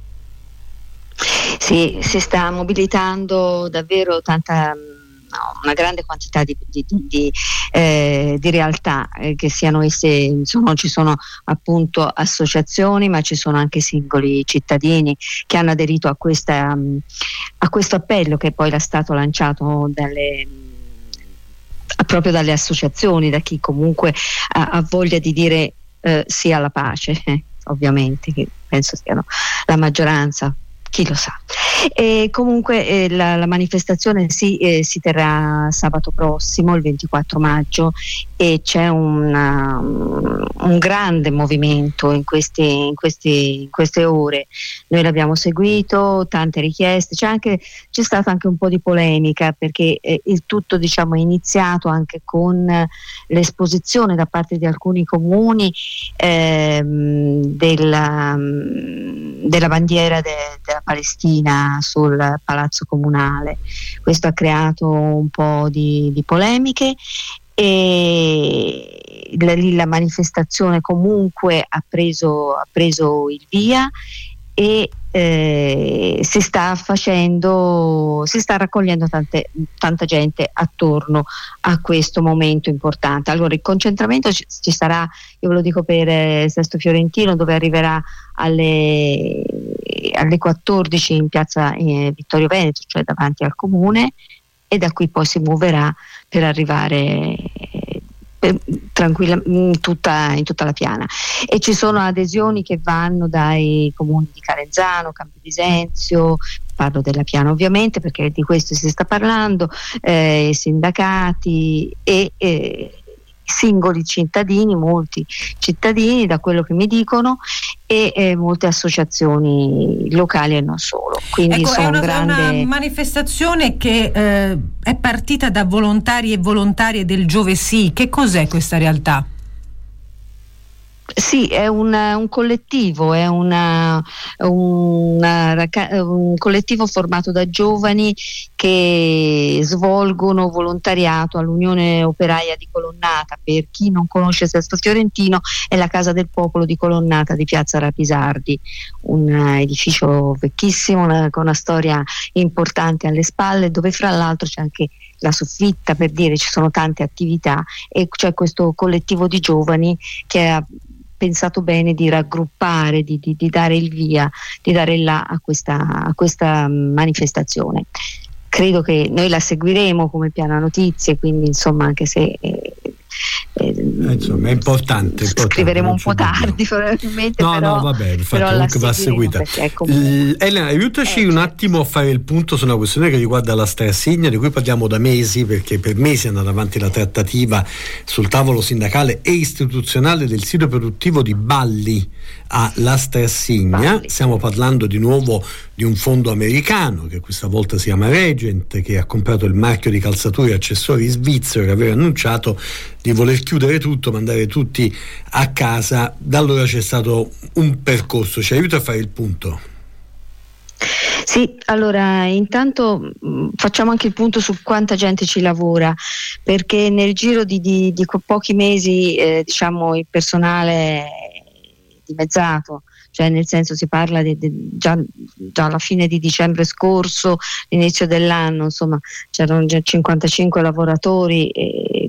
Sì, si sta mobilitando davvero tanta, no, una grande quantità di, di, di, eh, di realtà, eh, che siano esse, insomma, ci sono appunto associazioni, ma ci sono anche singoli cittadini che hanno aderito a, questa, a questo appello, che poi è stato lanciato dalle proprio dalle associazioni, da chi comunque ha, ha voglia di dire Eh, sì alla pace, eh, ovviamente, che penso siano la maggioranza, chi lo sa. E comunque eh, la, la manifestazione si, eh, si terrà sabato prossimo, il ventiquattro maggio, e c'è una, un grande movimento in, questi, in, questi, in queste ore. Noi l'abbiamo seguito, tante richieste, c'è, anche, c'è stata anche un po' di polemica, perché eh, il tutto, diciamo, è iniziato anche con l'esposizione da parte di alcuni comuni ehm, della, della bandiera de, della Palestina sul palazzo comunale. Questo ha creato un po' di, di polemiche, e la, la manifestazione comunque ha preso, ha preso il via, e eh, si sta facendo, si sta raccogliendo tante, tanta gente attorno a questo momento importante. Allora, il concentramento ci, ci sarà, io ve lo dico per eh, Sesto Fiorentino, dove arriverà alle, alle quattordici in piazza eh, Vittorio Veneto, cioè davanti al comune, e da qui poi si muoverà per arrivare eh, tranquilla in tutta, in tutta la Piana. E ci sono adesioni che vanno dai comuni di Calenzano, Campo Bisenzio, parlo della Piana ovviamente perché di questo si sta parlando, eh, sindacati e eh, singoli cittadini, molti cittadini da quello che mi dicono, e eh, molte associazioni locali e non solo. Quindi ecco, sono è una, grande... è una manifestazione che eh, è partita da volontari e volontarie del Giovesì. Che cos'è questa realtà? Sì, è una, un collettivo, è una, una, un collettivo formato da giovani che svolgono volontariato all'Unione Operaia di Colonnata. Per chi non conosce Sesto Fiorentino, è la Casa del Popolo di Colonnata di Piazza Rapisardi, un edificio vecchissimo, una, con una storia importante alle spalle, dove fra l'altro c'è anche la soffitta, per dire, ci sono tante attività, e c'è questo collettivo di giovani che ha pensato bene di raggruppare, di, di, di dare il via, di dare il là a questa, a questa manifestazione. Credo che noi la seguiremo come Piana Notizie, quindi insomma, anche se eh, eh, insomma è importante, scriveremo un po' dubbio. tardi probabilmente, no però, no vabbè, infatti però comunque va seguita. Comunque... Elena, aiutaci eh, un attimo a fare il punto su una questione che riguarda la Stersigna, di cui parliamo da mesi, perché per mesi è andata avanti la trattativa sul tavolo sindacale e istituzionale del sito produttivo di Balli a La Stersigna. Stiamo parlando di nuovo di un fondo americano che questa volta si chiama Regent, che ha comprato il marchio di calzature e accessori svizzero, che aveva annunciato di voler chiudere tutto, mandare tutti a casa. Da allora c'è stato un percorso, ci aiuta a fare il punto? Sì, allora intanto mh, facciamo anche il punto su quanta gente ci lavora, perché nel giro di, di, di pochi mesi eh, diciamo il personale è dimezzato, cioè nel senso si parla di, di, già, già alla fine di dicembre scorso, l'inizio dell'anno, insomma c'erano già cinquantacinque lavoratori, e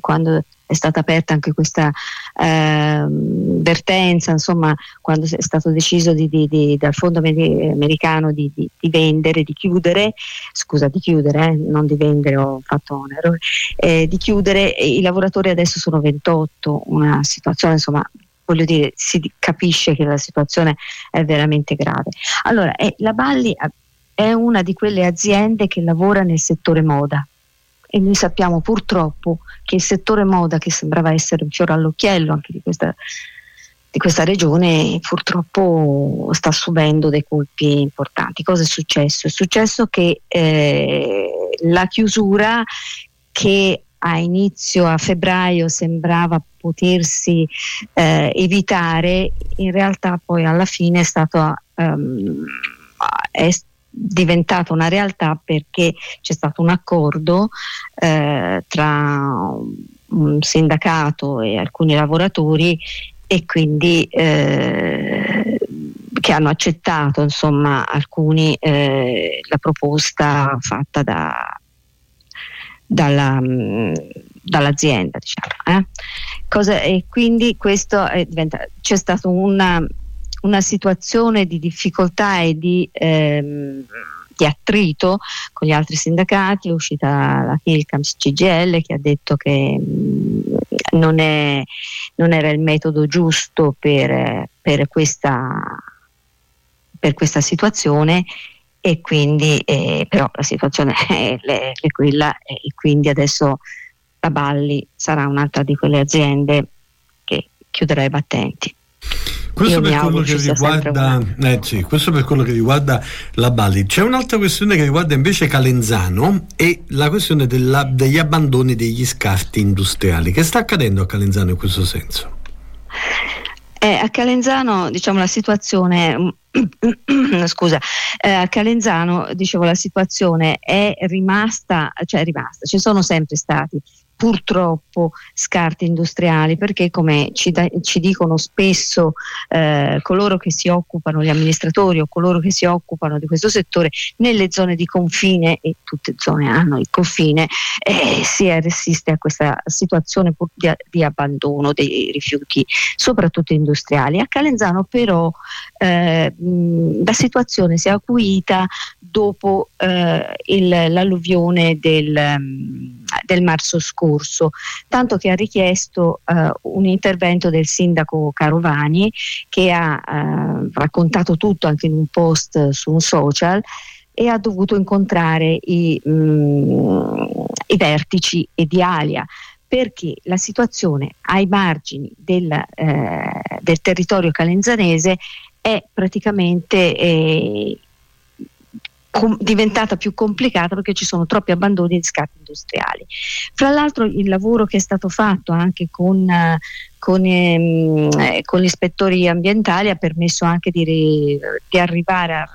quando è stata aperta anche questa eh, vertenza, insomma, quando è stato deciso di, di, di, dal fondo americano di, di, di vendere, di chiudere, scusa, di chiudere, eh, non di vendere, ho fatto un errore, eh, di chiudere, i lavoratori adesso sono ventotto, una situazione, insomma, voglio dire, si capisce che la situazione è veramente grave. Allora, eh, la Balli è una di quelle aziende che lavora nel settore moda. E noi sappiamo purtroppo che il settore moda, che sembrava essere un fiore all'occhiello anche di questa, di questa regione, purtroppo sta subendo dei colpi importanti. Cosa è successo? È successo che eh, la chiusura, che a inizio a febbraio sembrava potersi eh, evitare, in realtà poi alla fine è stato um, è diventata una realtà, perché c'è stato un accordo eh, tra un sindacato e alcuni lavoratori, e quindi eh, che hanno accettato, insomma, alcuni eh, la proposta fatta da, dalla, dall'azienda, diciamo, eh? Cosa, e quindi questo è diventato, c'è stata una una situazione di difficoltà e di, ehm, di attrito con gli altri sindacati. È uscita la Hilcams C G I L che ha detto che mh, non, è, non era il metodo giusto per, per, questa, per questa situazione, e quindi eh, però la situazione è, è, è quella, e quindi adesso la Balli sarà un'altra di quelle aziende che chiuderà i battenti. Questo per, quello che riguarda, eh sì, questo per quello che riguarda la Balli. C'è un'altra questione che riguarda invece Calenzano, e la questione della, degli abbandoni degli scarti industriali. Che sta accadendo a Calenzano in questo senso? Eh, a Calenzano, diciamo, la situazione scusa, eh, a Calenzano, dicevo, la situazione è rimasta, cioè è rimasta, ci sono sempre stati purtroppo scarti industriali, perché come ci, da, ci dicono spesso eh, coloro che si occupano, gli amministratori o coloro che si occupano di questo settore, nelle zone di confine, e tutte zone hanno il confine, eh, si assiste a questa situazione di, di abbandono dei rifiuti, soprattutto industriali. A Calenzano però eh, mh, la situazione si è acuita dopo eh, il, l'alluvione del, del marzo scorso, tanto che ha richiesto eh, un intervento del sindaco Carovani, che ha eh, raccontato tutto anche in un post su un social, e ha dovuto incontrare i, mh, i vertici e di Alia, perché la situazione ai margini del, eh, del territorio calenzanese è praticamente eh, com- diventata più complicata, perché ci sono troppi abbandoni di scarti industriali. Fra l'altro il lavoro che è stato fatto anche con, con, ehm, eh, con gli ispettori ambientali ha permesso anche di, ri- di arrivare a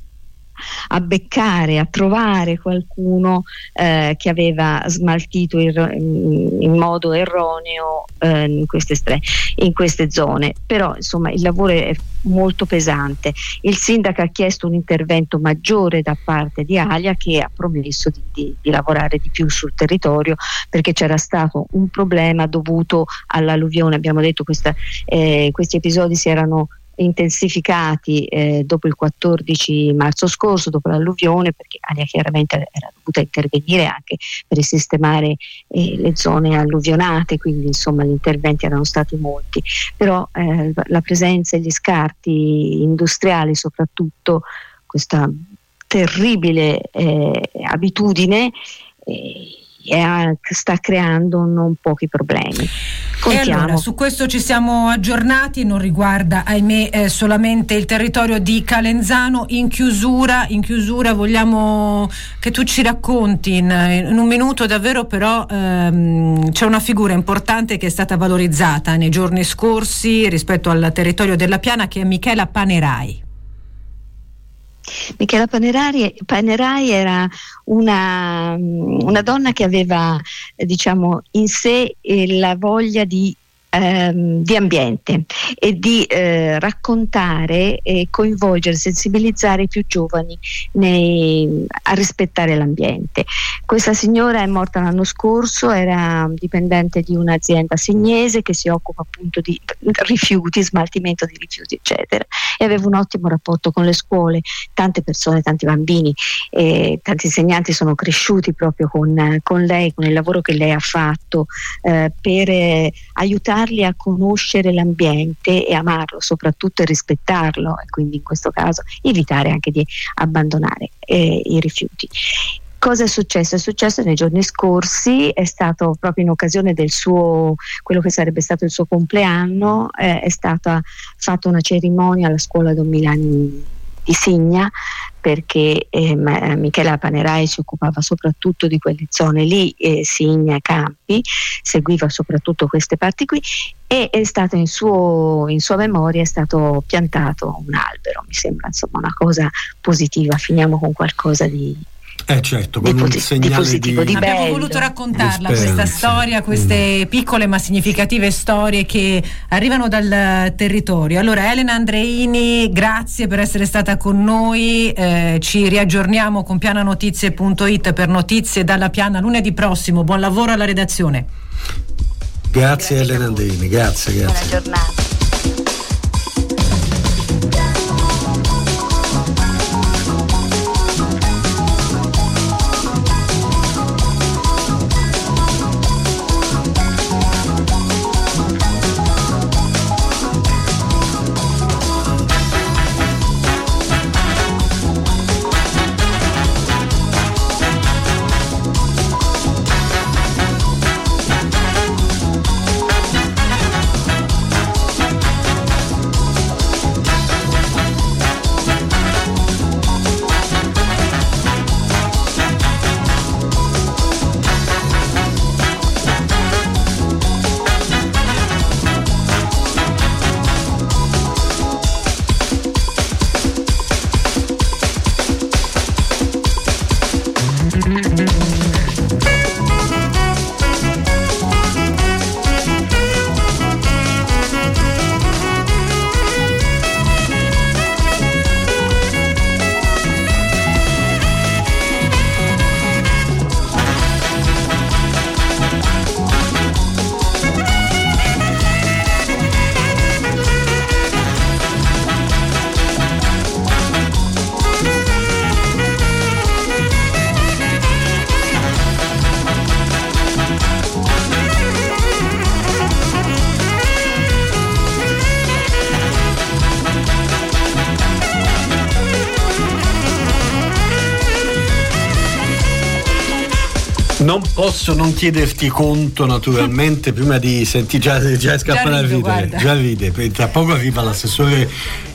a beccare, a trovare qualcuno eh, che aveva smaltito in, in modo erroneo eh, in, queste stre- in queste zone. Però insomma il lavoro è molto pesante. Il sindaco ha chiesto un intervento maggiore da parte di Alia, che ha promesso di, di, di lavorare di più sul territorio, perché c'era stato un problema dovuto all'alluvione. Abbiamo detto che eh, questi episodi si erano intensificati eh, dopo il quattordici marzo scorso, dopo l'alluvione, perché Alia chiaramente era dovuta intervenire anche per sistemare eh, le zone alluvionate, quindi insomma gli interventi erano stati molti, però eh, la presenza degli scarti industriali, soprattutto questa terribile eh, abitudine eh, sta creando non pochi problemi. Contiamo. E allora, su questo ci siamo aggiornati, non riguarda ahimè eh, solamente il territorio di Calenzano. In chiusura, in chiusura vogliamo che tu ci racconti in, in un minuto davvero, però ehm, c'è una figura importante che è stata valorizzata nei giorni scorsi rispetto al territorio della Piana, che è Michela Panerai. Michela Panerai, Panerai era una, una donna che aveva, diciamo, in sé eh, la voglia di ehm, di ambiente e di eh, raccontare e coinvolgere, sensibilizzare i più giovani nei, a rispettare l'ambiente. Questa signora è morta l'anno scorso, era dipendente di un'azienda segnese che si occupa appunto di rifiuti, smaltimento di rifiuti eccetera, e aveva un ottimo rapporto con le scuole. Tante persone, tanti bambini e tanti insegnanti sono cresciuti proprio con, con lei, con il lavoro che lei ha fatto eh, per eh, aiutarli a conoscere l'ambiente e amarlo soprattutto e rispettarlo, e quindi in questo caso evitare anche di abbandonare eh, i rifiuti. Cosa è successo? È successo nei giorni scorsi, è stato proprio in occasione del suo, quello che sarebbe stato il suo compleanno, eh, è stata fatta una cerimonia alla scuola Don Milani di Signa, perché eh, Michela Panerai si occupava soprattutto di quelle zone lì, eh, Signa e Campi, seguiva soprattutto queste parti qui, e è stato in, suo, in sua memoria è stato piantato un albero. Mi sembra insomma una cosa positiva, finiamo con qualcosa di Eh certo, con di, un posi- segnale di positivo, di, di Abbiamo bello. voluto raccontarla Di questa speranza. storia, queste Mm. piccole ma significative storie che arrivano dal territorio. Allora, Elena Andreini, grazie per essere stata con noi, eh, ci riaggiorniamo con piananotizie punto it per notizie dalla Piana lunedì prossimo. Buon lavoro alla redazione. Grazie, Grazie Elena a voi. Andreini, grazie, grazie. Buona giornata. Non posso non chiederti conto, naturalmente, prima di sentire, già, già scappare a rido, ridere, guarda. già ride, perché tra poco arriva l'assessore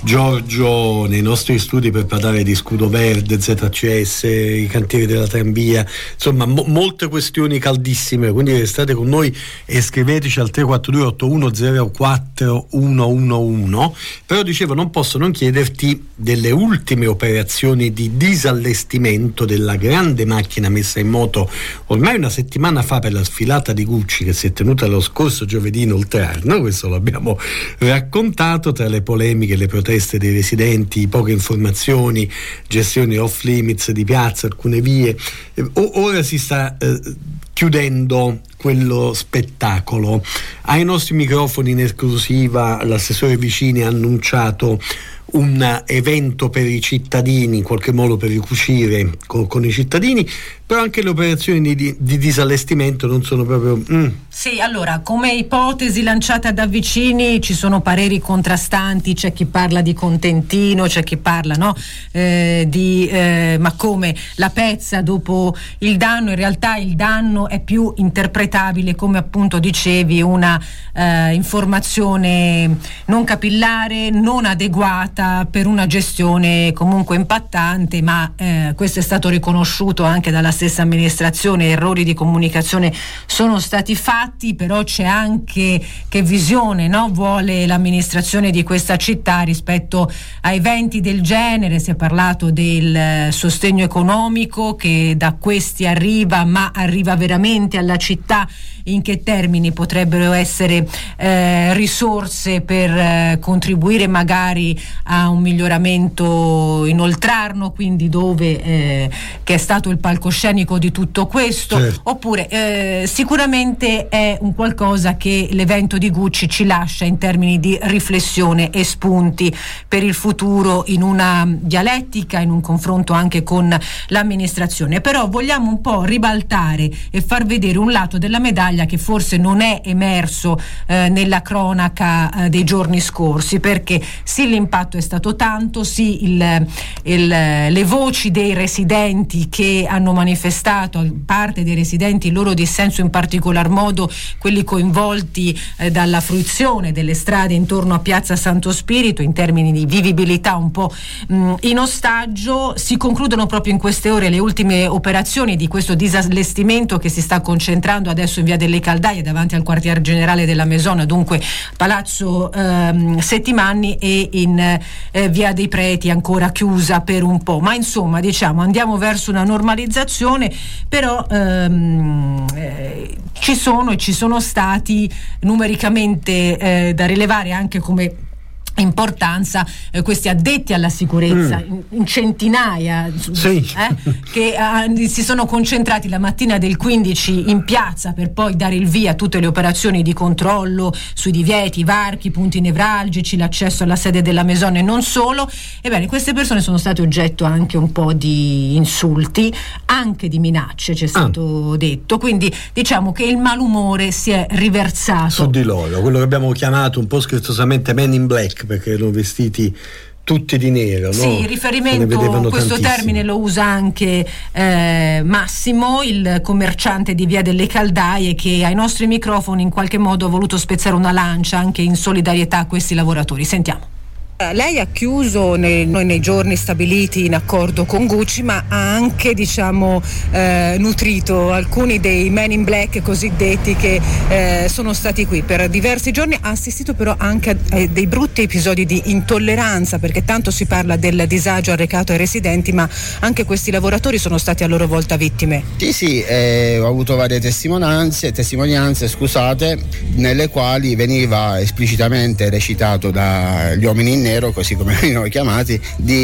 Giorgio nei nostri studi per parlare di Scudo Verde, Z C S, i cantieri della tranvia, insomma mo- molte questioni caldissime, quindi restate con noi e scriveteci al tre quattro due otto uno zero quattro uno uno uno. Però dicevo, non posso non chiederti delle ultime operazioni di disallestimento della grande macchina messa in moto ormai una settimana fa per la sfilata di Gucci che si è tenuta lo scorso giovedì in Oltrarno. Questo l'abbiamo raccontato, tra le polemiche, le proteste dei residenti, poche informazioni, gestione off limits di piazza, alcune vie. Eh, ora si sta eh, chiudendo quello spettacolo. Ai nostri microfoni in esclusiva l'assessore Vicini ha annunciato un evento per i cittadini, in qualche modo per ricucire con, con i cittadini, però anche le operazioni di, di disallestimento non sono proprio... Mm. Sì, allora, come ipotesi lanciata da Vicini ci sono pareri contrastanti, c'è chi parla di contentino, c'è chi parla no, eh, di eh, ma come la pezza dopo il danno. In realtà il danno è più interpretabile come appunto dicevi una eh, informazione non capillare, non adeguata per una gestione comunque impattante, ma eh, questo è stato riconosciuto anche dalla stessa amministrazione. Errori di comunicazione sono stati fatti, però c'è anche che visione no, vuole l'amministrazione di questa città rispetto a eventi del genere. Si è parlato del sostegno economico che da questi arriva, ma arriva veramente alla città in che termini potrebbero essere eh, risorse per eh, contribuire magari a un miglioramento in Oltrarno, quindi dove eh, che è stato il palcoscenico di tutto questo, certo. Oppure eh, sicuramente è un qualcosa che l'evento di Gucci ci lascia in termini di riflessione e spunti per il futuro, in una dialettica, in un confronto anche con l'amministrazione. Però vogliamo un po' ribaltare e far vedere un lato della medaglia che forse non è emerso eh, nella cronaca eh, dei giorni scorsi, perché sì, l'impatto è stato tanto, sì, il, il, le voci dei residenti che hanno manifestato, parte dei residenti, il loro dissenso, in particolar modo quelli coinvolti eh, dalla fruizione delle strade intorno a Piazza Santo Spirito in termini di vivibilità un po' mh, in ostaggio. Si concludono proprio in queste ore le ultime operazioni di questo disallestimento che si sta concentrando adesso in via delle Caldaie davanti al quartier generale della Maison, dunque Palazzo ehm, Settimani, e in eh, via dei Preti ancora chiusa per un po', ma insomma diciamo andiamo verso una normalizzazione. Però ehm, eh, ci sono e ci sono stati numericamente eh, da rilevare anche come importanza eh, questi addetti alla sicurezza mm. in, in centinaia sì. eh, che eh, si sono concentrati la mattina del quindici in piazza per poi dare il via a tutte le operazioni di controllo sui divieti, i varchi, i punti nevralgici, l'accesso alla sede della Maison e non solo. Ebbene, queste persone sono state oggetto anche un po' di insulti, anche di minacce, c'è stato ah. detto, quindi diciamo che il malumore si è riversato su di loro, quello che abbiamo chiamato un po' scherzosamente Men in Black, perché erano vestiti tutti di nero, no? Sì, il riferimento, questo tantissimo. Termine lo usa anche eh, Massimo, il commerciante di via delle Caldaie, che ai nostri microfoni in qualche modo ha voluto spezzare una lancia anche in solidarietà a questi lavoratori. Sentiamo. Lei ha chiuso nei, nei giorni stabiliti in accordo con Gucci, ma ha anche diciamo eh, nutrito alcuni dei Men in Black cosiddetti che eh, sono stati qui per diversi giorni. Ha assistito però anche a, a dei brutti episodi di intolleranza, perché tanto si parla del disagio arrecato ai residenti, ma anche questi lavoratori sono stati a loro volta vittime. Sì, sì, eh, ho avuto varie testimonianze, testimonianze scusate, nelle quali veniva esplicitamente recitato dagli uomini in nero, così come venivano chiamati,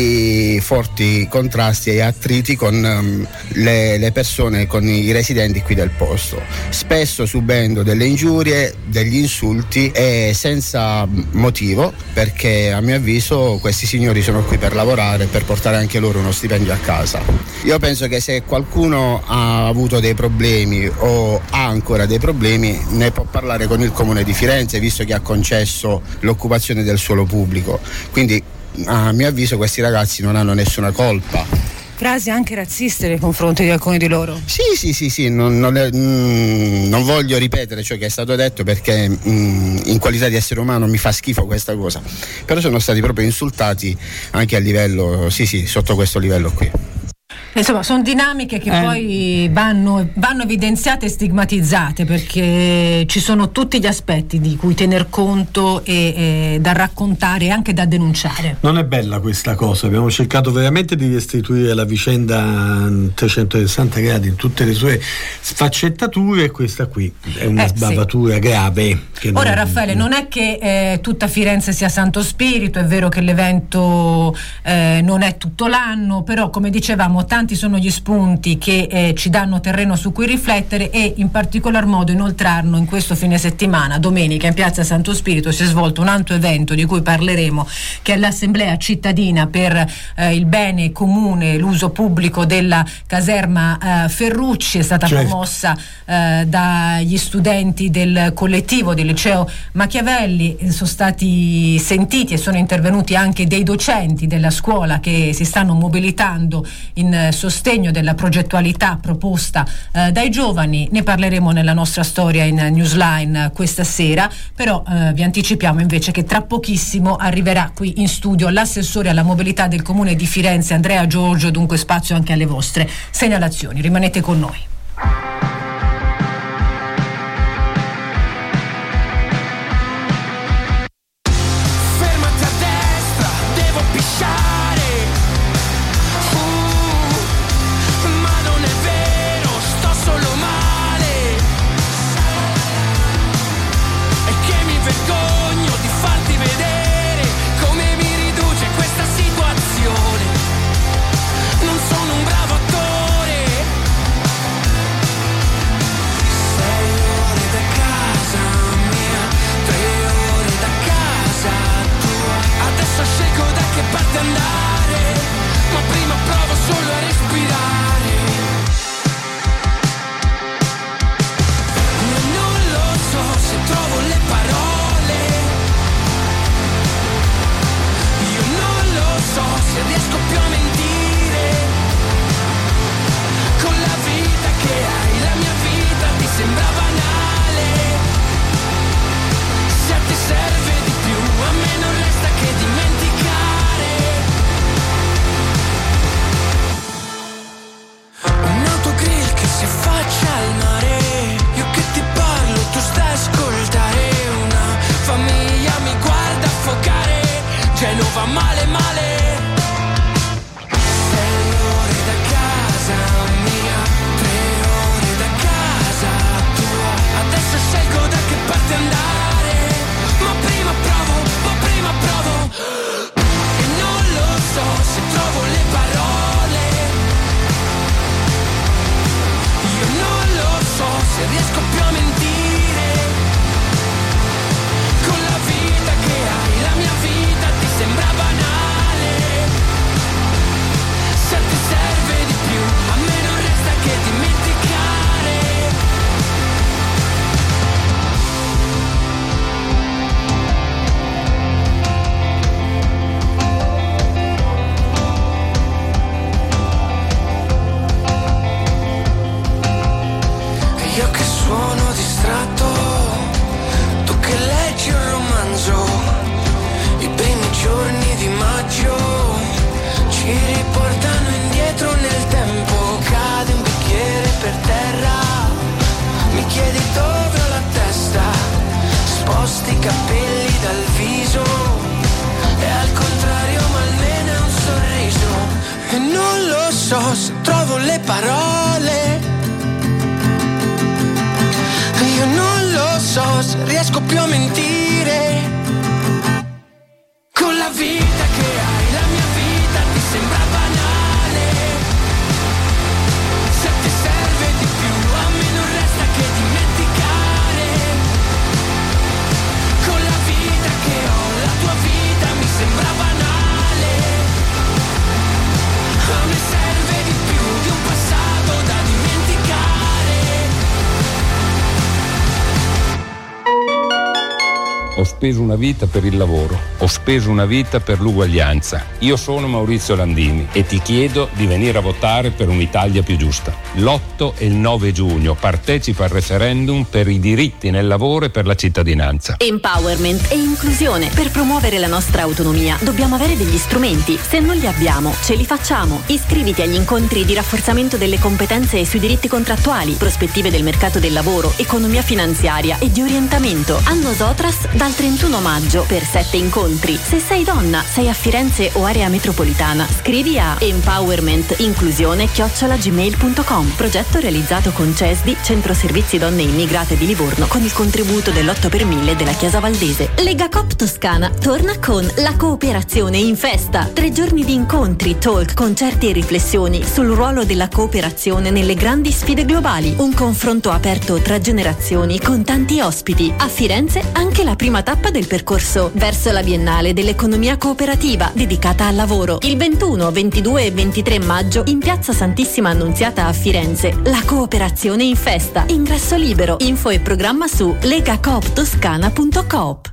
di forti contrasti e attriti con um, le, le persone, con i residenti qui del posto, spesso subendo delle ingiurie, degli insulti e senza motivo, perché a mio avviso questi signori sono qui per lavorare, per portare anche loro uno stipendio a casa. Io penso che se qualcuno ha avuto dei problemi o ha ancora dei problemi, ne può parlare con il Comune di Firenze, visto che ha concesso l'occupazione del suolo pubblico. Quindi a mio avviso questi ragazzi non hanno nessuna colpa. Frasi anche razziste nei confronti di alcuni di loro. Sì, sì, sì, sì, non, non, mm, non voglio ripetere ciò che è stato detto, perché mm, in qualità di essere umano mi fa schifo questa cosa, però sono stati proprio insultati anche a livello, sì, sì, sotto questo livello qui. Insomma, sono dinamiche che eh. poi vanno, vanno evidenziate e stigmatizzate, perché ci sono tutti gli aspetti di cui tener conto e, e da raccontare e anche da denunciare. Non è bella questa cosa, abbiamo cercato veramente di restituire la vicenda a trecentosessanta gradi in tutte le sue sfaccettature, e questa qui è una eh, sbavatura sì. grave. Che Ora non... Raffaele, non è che eh, tutta Firenze sia Santo Spirito, è vero che l'evento eh, non è tutto l'anno, però come dicevamo tanti sono gli spunti che eh, ci danno terreno su cui riflettere, e in particolar modo in Oltrarno in questo fine settimana, domenica, in piazza Santo Spirito si è svolto un altro evento di cui parleremo, che è l'assemblea cittadina per eh, il bene comune, l'uso pubblico della caserma eh, Ferrucci. È stata certo. promossa eh, dagli studenti del collettivo del liceo Machiavelli, sono stati sentiti e sono intervenuti anche dei docenti della scuola che si stanno mobilitando in sostegno della progettualità proposta eh, dai giovani. Ne parleremo nella nostra storia in Newsline questa sera, però eh, vi anticipiamo invece che tra pochissimo arriverà qui in studio l'assessore alla mobilità del Comune di Firenze, Andrea Giorgio, dunque spazio anche alle vostre segnalazioni. Rimanete con noi. fa male male. Sei ore da casa mia, tre ore da casa tua. Adesso scelgo da che parte andare, ma prima provo, ma prima provo. E non lo so se trovo le parole, io non lo so se riesco più a mentire. Con la vita che hai, la mia vita ti sembra banale. Se ti serve di più, a me non resta che dimenticare. E io che suono distratto, tu che leggi un romanzo, i primi giorni di maggio ci riportano indietro nel tempo. Cade un bicchiere per terra, mi chiedi dove ho la testa, sposti i capelli dal viso e al contrario ma almeno è un sorriso. E non lo so se trovo le parole, io non lo so se riesco più a mentire. Con la vita che hai, la mia vita ti sembra banale. Se ti serve di più, a me non resta che dimenticare. Con la vita che ho, la tua vita mi sembra banale. A me serve di più di un passato da dimenticare. Ho speso una vita per il lavoro, ho speso una vita per l'uguaglianza. Io sono Maurizio Landini e ti chiedo di venire a votare per un'Italia più giusta. L'otto e il nove giugno partecipa al referendum per i diritti nel lavoro e per la cittadinanza. Empowerment e inclusione. Per promuovere la nostra autonomia dobbiamo avere degli strumenti. Se non li abbiamo, ce li facciamo. Iscriviti agli incontri di rafforzamento delle competenze sui diritti contrattuali, prospettive del mercato del lavoro, economia finanziaria e di orientamento. Anno Sotras dal trentuno maggio per sette incontri. Se sei donna, sei a Firenze o area metropolitana, scrivi a empowermentinclusione chiocciola gmail punto com. Progetto realizzato con C E S D, Centro Servizi Donne Immigrate di Livorno, con il contributo dell'otto per mille della Chiesa Valdese. Lega Coop Toscana torna con la cooperazione in festa. Tre giorni di incontri, talk, concerti e riflessioni sul ruolo della cooperazione nelle grandi sfide globali. Un confronto aperto tra generazioni con tanti ospiti. A Firenze anche la prima tappa del percorso verso la Biennale dell'economia cooperativa dedicata al lavoro. Il ventuno, ventidue e ventitré maggio in Piazza Santissima Annunziata a Firenze. La cooperazione in festa. Ingresso libero. Info e programma su legacooptoscana punto coop.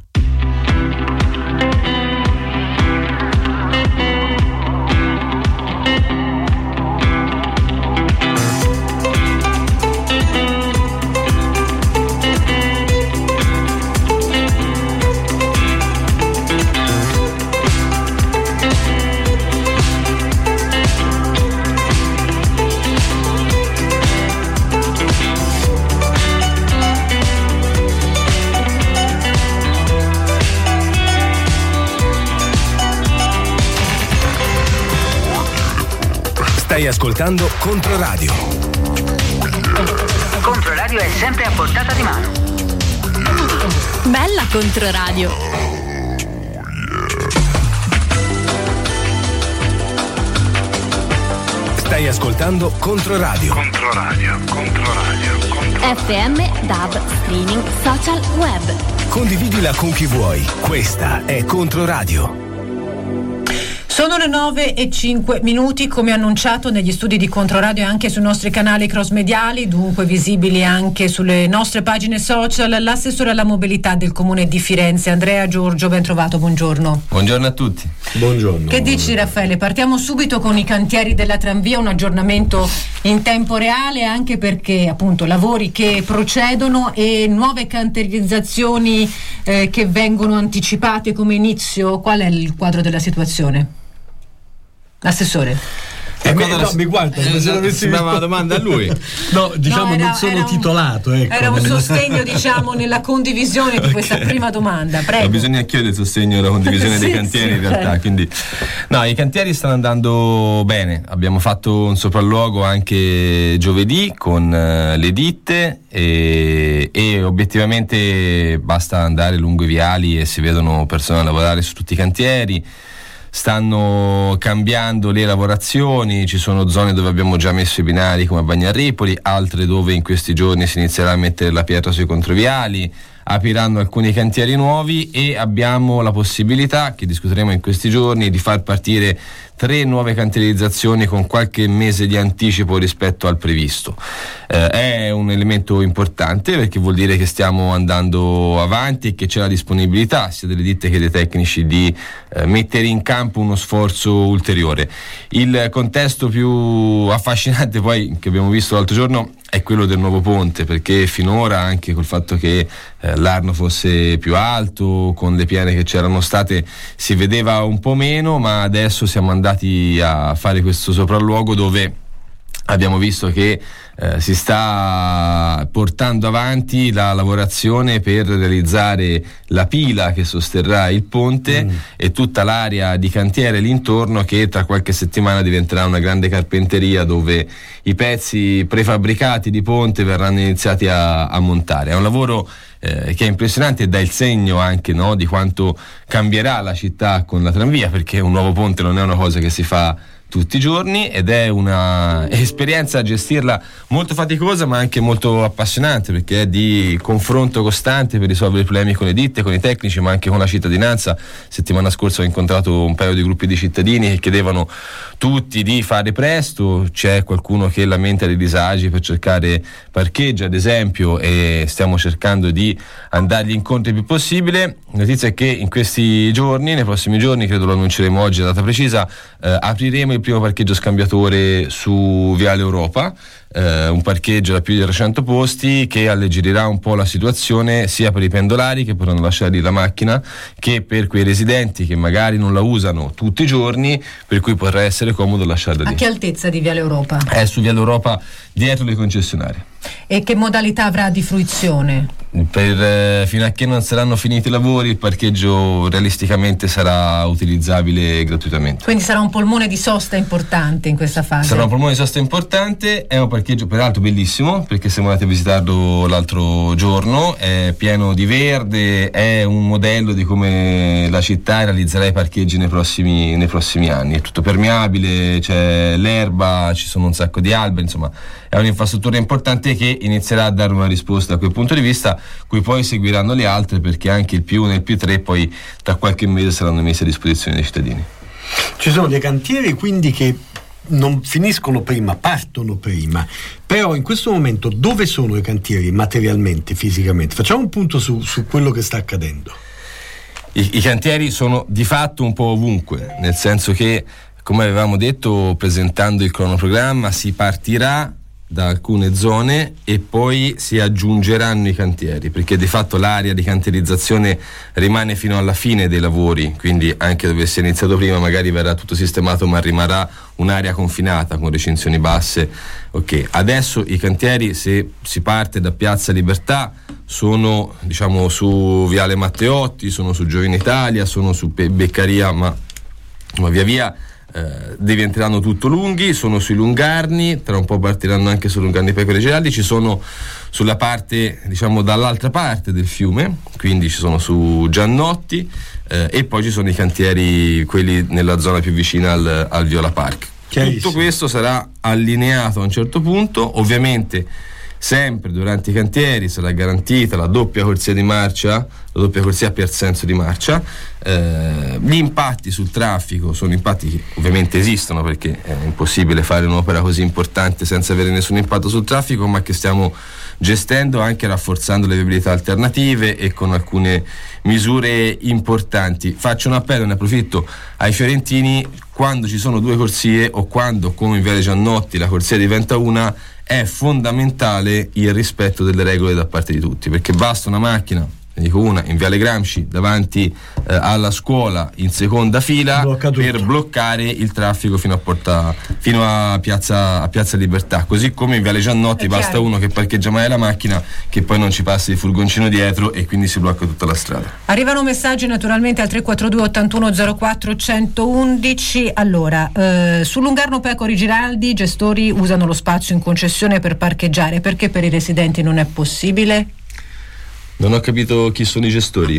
Stai ascoltando Controradio. Controradio è sempre a portata di mano. Bella Controradio. Stai ascoltando Controradio. Controradio, Controradio, Controradio. F M, D A B, streaming, social, web. Condividila con chi vuoi. Questa è Controradio. Sono le nove e cinque minuti, come annunciato negli studi di Controradio e anche sui nostri canali cross mediali, dunque visibili anche sulle nostre pagine social, l'assessore alla mobilità del Comune di Firenze, Andrea Giorgio. Ben trovato, buongiorno. Buongiorno a tutti. Buongiorno. Che dici, Raffaele? Partiamo subito con i cantieri della tranvia, un aggiornamento in tempo reale, anche perché appunto lavori che procedono e nuove cantierizzazioni eh, che vengono anticipate come inizio. Qual è il quadro della situazione? Assessore. Eh, me, no, mi guarda, come se l'avessi sembrava una domanda a lui. No, diciamo No, era- non sono era un- titolato. Ecco, Era un nel- sostegno, diciamo, nella condivisione di questa prima domanda. Ho Prego. bisogno anch'io del sostegno e della condivisione dei Sì, cantieri, sì, in realtà. certo. Quindi, no, i cantieri stanno andando bene. Abbiamo fatto un sopralluogo anche giovedì con eh, le ditte e, e obiettivamente basta andare lungo i viali e si vedono persone a lavorare su tutti i cantieri. Stanno cambiando le lavorazioni, ci sono zone dove abbiamo già messo i binari come a Bagnarripoli, altre dove in questi giorni si inizierà a mettere la pietra sui controviali, apriranno alcuni cantieri nuovi e abbiamo la possibilità, che discuteremo in questi giorni, di far partire tre nuove cantierizzazioni con qualche mese di anticipo rispetto al previsto. Eh, è un elemento importante perché vuol dire che stiamo andando avanti e che c'è la disponibilità sia delle ditte che dei tecnici di eh, mettere in campo uno sforzo ulteriore. Il contesto più affascinante poi che abbiamo visto l'altro giorno è quello del nuovo ponte, perché finora anche col fatto che eh, l'Arno fosse più alto, con le piene che c'erano state, si vedeva un po' meno, ma adesso siamo andati a fare questo sopralluogo dove abbiamo visto che eh, si sta portando avanti la lavorazione per realizzare la pila che sosterrà il ponte mm. e tutta l'area di cantiere lì intorno, che tra qualche settimana diventerà una grande carpenteria dove i pezzi prefabbricati di ponte verranno iniziati a, a montare. È un lavoro eh, che è impressionante e dà il segno anche, no, di quanto cambierà la città con la tranvia, perché un nuovo ponte non è una cosa che si fa tutti i giorni ed è una esperienza a gestirla molto faticosa ma anche molto appassionante, perché è di confronto costante per risolvere i problemi con le ditte, con i tecnici, ma anche con la cittadinanza. Settimana scorsa ho incontrato un paio di gruppi di cittadini che chiedevano tutti di fare presto, c'è qualcuno che lamenta dei disagi per cercare parcheggio ad esempio e stiamo cercando di andargli incontro il più possibile. La notizia è che in questi giorni, nei prossimi giorni, credo lo annunceremo oggi a data precisa, eh, apriremo il primo parcheggio scambiatore su Viale Europa, eh, un parcheggio da più di trecento posti che alleggerirà un po' la situazione sia per i pendolari che potranno lasciare lì la macchina, che per quei residenti che magari non la usano tutti i giorni, per cui potrà essere comodo lasciarla lì. A che altezza di Viale Europa? È su Viale Europa, dietro le concessionarie. E che modalità avrà di fruizione? Per, eh, fino a che non saranno finiti i lavori il parcheggio realisticamente sarà utilizzabile gratuitamente. Quindi sarà un polmone di sosta importante in questa fase. Sarà un polmone di sosta importante, è un parcheggio peraltro bellissimo perché siamo andati a visitarlo l'altro giorno, è pieno di verde, è un modello di come la città realizzerà i parcheggi nei prossimi, nei prossimi anni. È tutto permeabile, c'è l'erba, ci sono un sacco di alberi, insomma è un'infrastruttura importante che inizierà a dare una risposta da quel punto di vista, cui poi seguiranno le altre, perché anche il più uno e il più tre poi tra qualche mese saranno messi a disposizione dei cittadini. Ci sono dei cantieri quindi che non finiscono prima, partono prima, però in questo momento dove sono i cantieri materialmente, fisicamente? Facciamo un punto su, su quello che sta accadendo. I, I cantieri sono di fatto un po' ovunque, nel senso che, come avevamo detto presentando il cronoprogramma, si partirà da alcune zone e poi si aggiungeranno i cantieri, perché di fatto l'area di cantierizzazione rimane fino alla fine dei lavori, quindi anche dove si è iniziato prima magari verrà tutto sistemato, ma rimarrà un'area confinata con recinzioni basse. Ok, adesso i cantieri, se si parte da Piazza Libertà, sono diciamo su Viale Matteotti, sono su Giovine Italia, sono su Be- Beccaria, ma, ma via via Eh, diventeranno tutto lunghi, sono sui Lungarni, tra un po' partiranno anche su Lungarni Pecore Geraldi, ci sono sulla parte diciamo dall'altra parte del fiume, quindi ci sono su Giannotti eh, e poi ci sono i cantieri, quelli nella zona più vicina al, al Viola Park. Tutto questo sarà allineato a un certo punto, ovviamente sempre durante i cantieri sarà garantita la doppia corsia di marcia, la doppia corsia per senso di marcia. Eh, gli impatti sul traffico sono impatti che ovviamente esistono, perché è impossibile fare un'opera così importante senza avere nessun impatto sul traffico, ma che stiamo gestendo anche rafforzando le viabilità alternative e con alcune misure importanti. Faccio un appello, ne approfitto, ai fiorentini: quando ci sono due corsie o quando, come in Viale Giannotti, la corsia diventa una, è fondamentale il rispetto delle regole da parte di tutti, perché basta una macchina ne dico una, in Viale Gramsci davanti eh, alla scuola in seconda fila per bloccare il traffico fino a Porta, fino a Piazza, a Piazza Libertà, così come in Viale Giannotti basta uno che parcheggia male la macchina che poi non ci passi il furgoncino dietro e quindi si blocca tutta la strada. Arrivano messaggi naturalmente al tre quattro due ottantuno zero quattro centoundici. Allora, eh, su Lungarno Pecori Giraldi i gestori usano lo spazio in concessione per parcheggiare, perché per i residenti non è possibile? Non ho capito chi sono i gestori.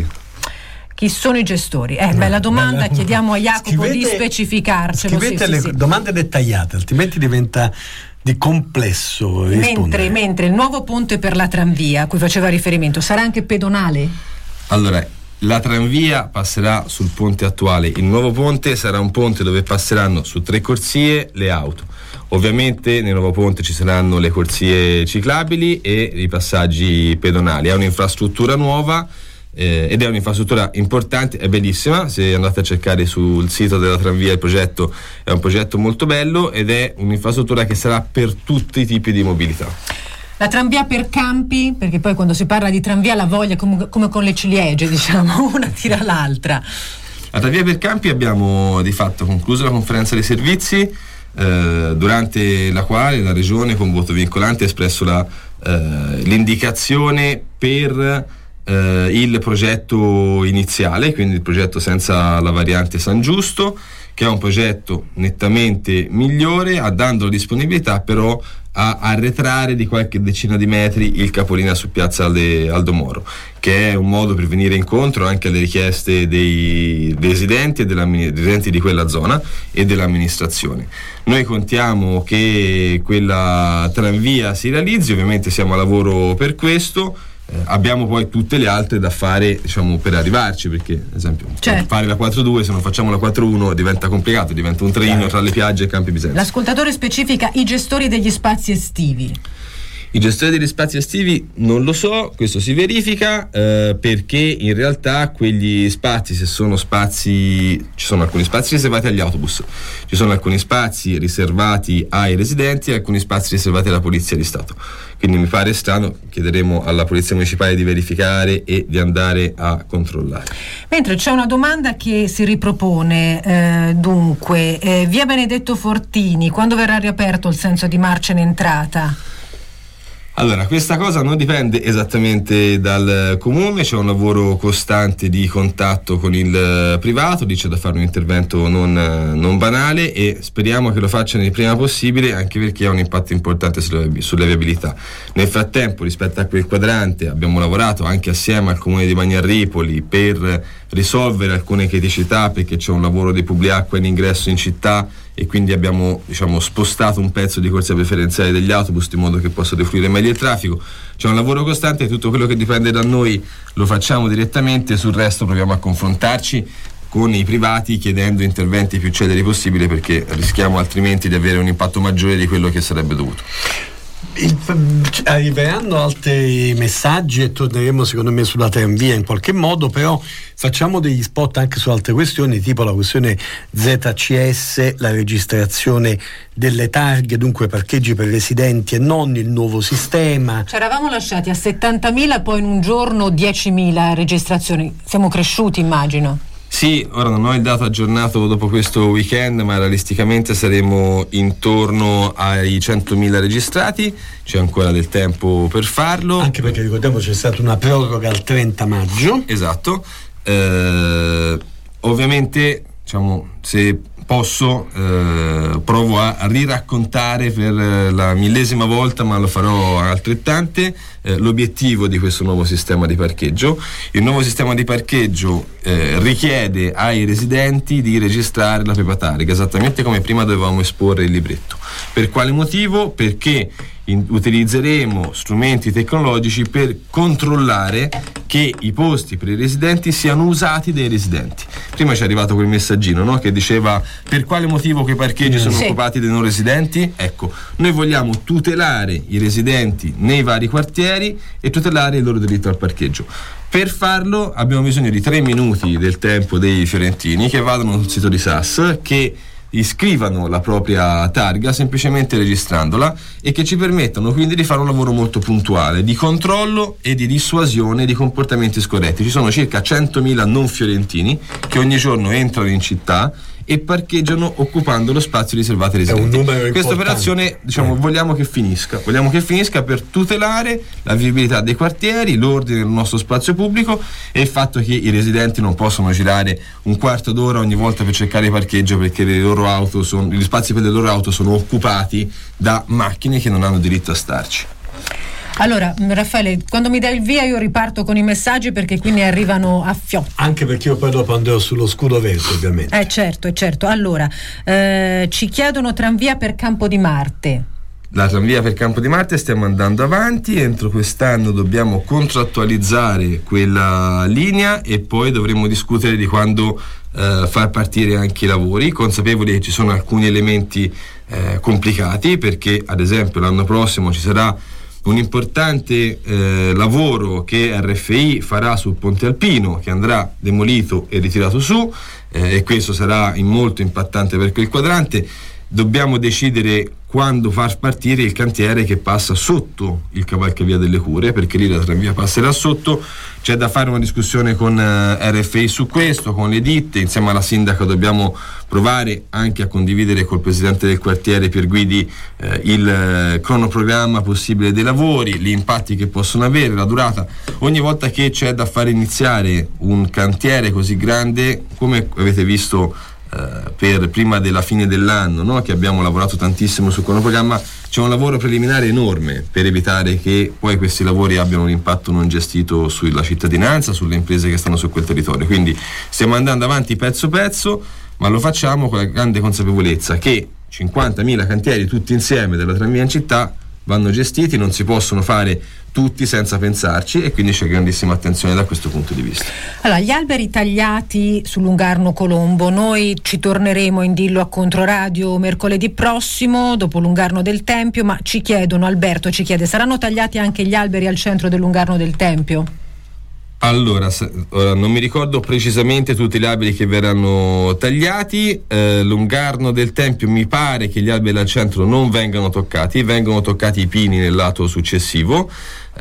Chi sono i gestori? Eh, no, bella domanda, bella. Chiediamo a Jacopo scrivete, di specificarcelo. Scrivete sì, le sì, sì. domande dettagliate, altrimenti diventa di complesso mentre, mentre il nuovo ponte per la tranvia a cui faceva riferimento sarà anche pedonale? Allora, la tranvia passerà sul ponte attuale, il nuovo ponte sarà un ponte dove passeranno su tre corsie le auto. Ovviamente nel nuovo ponte ci saranno le corsie ciclabili e i passaggi pedonali. È un'infrastruttura nuova eh, ed è un'infrastruttura importante, è bellissima. Se andate a cercare sul sito della tranvia il progetto è un progetto molto bello ed è un'infrastruttura che sarà per tutti i tipi di mobilità. La tranvia per campi, perché poi quando si parla di tranvia la voglia come, come con le ciliegie, diciamo, una tira l'altra. La tranvia per campi abbiamo di fatto concluso la conferenza dei servizi, Eh, durante la quale la Regione con voto vincolante ha espresso la, eh, l'indicazione per eh, il progetto iniziale, quindi il progetto senza la variante San Giusto, che è un progetto nettamente migliore, a dando la disponibilità però a arretrare di qualche decina di metri il capolinea su piazza Aldo Moro, che è un modo per venire incontro anche alle richieste dei residenti e dei residenti di quella zona e dell'amministrazione. Noi contiamo che quella tranvia si realizzi, ovviamente siamo a lavoro per questo. Eh, abbiamo poi tutte le altre da fare, diciamo, per arrivarci, perché ad esempio certo. fare la quattro due, se non facciamo la quattro uno diventa complicato, diventa un treno tra le piagge e Campi Bisenzio. L'ascoltatore specifica i gestori degli spazi estivi. I gestori degli spazi estivi non lo so, questo si verifica eh, perché in realtà quegli spazi, se sono spazi, ci sono alcuni spazi riservati agli autobus, ci sono alcuni spazi riservati ai residenti e alcuni spazi riservati alla Polizia di Stato. Quindi mi pare strano, chiederemo alla Polizia Municipale di verificare e di andare a controllare. Mentre c'è una domanda che si ripropone, eh, dunque, eh, via Benedetto Fortini, quando verrà riaperto il senso di marcia in entrata? Allora, questa cosa non dipende esattamente dal comune, c'è un lavoro costante di contatto con il privato, dice da fare un intervento non, non banale e speriamo che lo facciano il prima possibile, anche perché ha un impatto importante sulle, sulle viabilità. Nel frattempo, rispetto a quel quadrante, abbiamo lavorato anche assieme al comune di Bagnarripoli per risolvere alcune criticità, perché c'è un lavoro di Publiacqua in ingresso in città e quindi abbiamo, diciamo, spostato un pezzo di corsia preferenziale degli autobus in modo che possa defluire meglio il traffico. C'è un lavoro costante e tutto quello che dipende da noi lo facciamo direttamente, sul resto proviamo a confrontarci con i privati chiedendo interventi più celeri possibile, perché rischiamo altrimenti di avere un impatto maggiore di quello che sarebbe dovuto. Il, arriveranno altri messaggi e torneremo secondo me sulla tranvia in qualche modo, però facciamo degli spot anche su altre questioni, tipo la questione Z C S, la registrazione delle targhe, dunque parcheggi per residenti e non il nuovo sistema. Ci eravamo lasciati a settantamila, poi in un giorno diecimila registrazioni, siamo cresciuti immagino. Sì, ora non ho il dato aggiornato dopo questo weekend, ma realisticamente saremo intorno ai centomila registrati, c'è ancora del tempo per farlo. Anche perché ricordiamo c'è stata una proroga al trenta maggio. Esatto. Eh, ovviamente, diciamo, se posso, eh, provo a, a riraccontare per la millesima volta, ma lo farò altrettante, eh, l'obiettivo di questo nuovo sistema di parcheggio. Il nuovo sistema di parcheggio eh, richiede ai residenti di registrare la propria targa, esattamente come prima dovevamo esporre il libretto. Per quale motivo? Perché in, utilizzeremo strumenti tecnologici per controllare che i posti per i residenti siano usati dai residenti. Prima ci è arrivato quel messaggino, no? Che diceva per quale motivo quei parcheggi sono sì. occupati dai non residenti. Ecco, noi vogliamo tutelare i residenti nei vari quartieri e tutelare il loro diritto al parcheggio. Per farlo abbiamo bisogno di tre minuti del tempo dei fiorentini che vadano sul sito di S A S, che iscrivano la propria targa semplicemente registrandola, e che ci permettono quindi di fare un lavoro molto puntuale di controllo e di dissuasione di comportamenti scorretti. Ci sono circa centomila non fiorentini che ogni giorno entrano in città e parcheggiano occupando lo spazio riservato ai residenti. Questa operazione, diciamo, eh. vogliamo che finisca, vogliamo che finisca per tutelare la vivibilità dei quartieri, l'ordine del nostro spazio pubblico e il fatto che i residenti non possono girare un quarto d'ora ogni volta per cercare parcheggio perché le loro auto sono, gli spazi per le loro auto sono occupati da macchine che non hanno diritto a starci. Allora, Raffaele, quando mi dai il via io riparto con i messaggi, perché qui ne arrivano a fiocco. Anche perché io poi dopo andrò sullo scudo verde, ovviamente. Eh certo, eh certo. Allora, eh, ci chiedono tranvia per Campo di Marte. La tranvia per Campo di Marte stiamo andando avanti, entro quest'anno dobbiamo contrattualizzare quella linea e poi dovremo discutere di quando eh, far partire anche i lavori, consapevoli che ci sono alcuni elementi eh, complicati, perché ad esempio l'anno prossimo ci sarà un importante eh, lavoro che R F I farà sul Ponte Alpino, che andrà demolito e ritirato su, eh, e questo sarà in molto impattante per quel quadrante. Dobbiamo decidere quando far partire il cantiere che passa sotto il cavalcavia delle Cure, perché lì la tranvia passerà sotto. C'è da fare una discussione con eh, R F I su questo, con le ditte. Insieme alla sindaca dobbiamo provare anche a condividere col presidente del quartiere Pierguidi eh, il eh, cronoprogramma possibile dei lavori, gli impatti che possono avere, la durata. Ogni volta che c'è da fare iniziare un cantiere così grande, come avete visto Uh, per prima della fine dell'anno, no? Che abbiamo lavorato tantissimo sul cronoprogramma, c'è un lavoro preliminare enorme per evitare che poi questi lavori abbiano un impatto non gestito sulla cittadinanza, sulle imprese che stanno su quel territorio. Quindi stiamo andando avanti pezzo pezzo, ma lo facciamo con la grande consapevolezza che cinquantamila cantieri tutti insieme della tranvia in città vanno gestiti, non si possono fare tutti senza pensarci, e quindi c'è grandissima attenzione da questo punto di vista. Allora, gli alberi tagliati su Lungarno Colombo, noi ci torneremo in dillo a Controradio mercoledì prossimo dopo Lungarno del Tempio, ma ci chiedono, Alberto ci chiede, saranno tagliati anche gli alberi al centro del Lungarno del Tempio? Allora, se, uh, non mi ricordo precisamente tutti gli alberi che verranno tagliati. eh, Lungarno del Tempio mi pare che gli alberi al centro non vengano toccati, vengono toccati i pini nel lato successivo.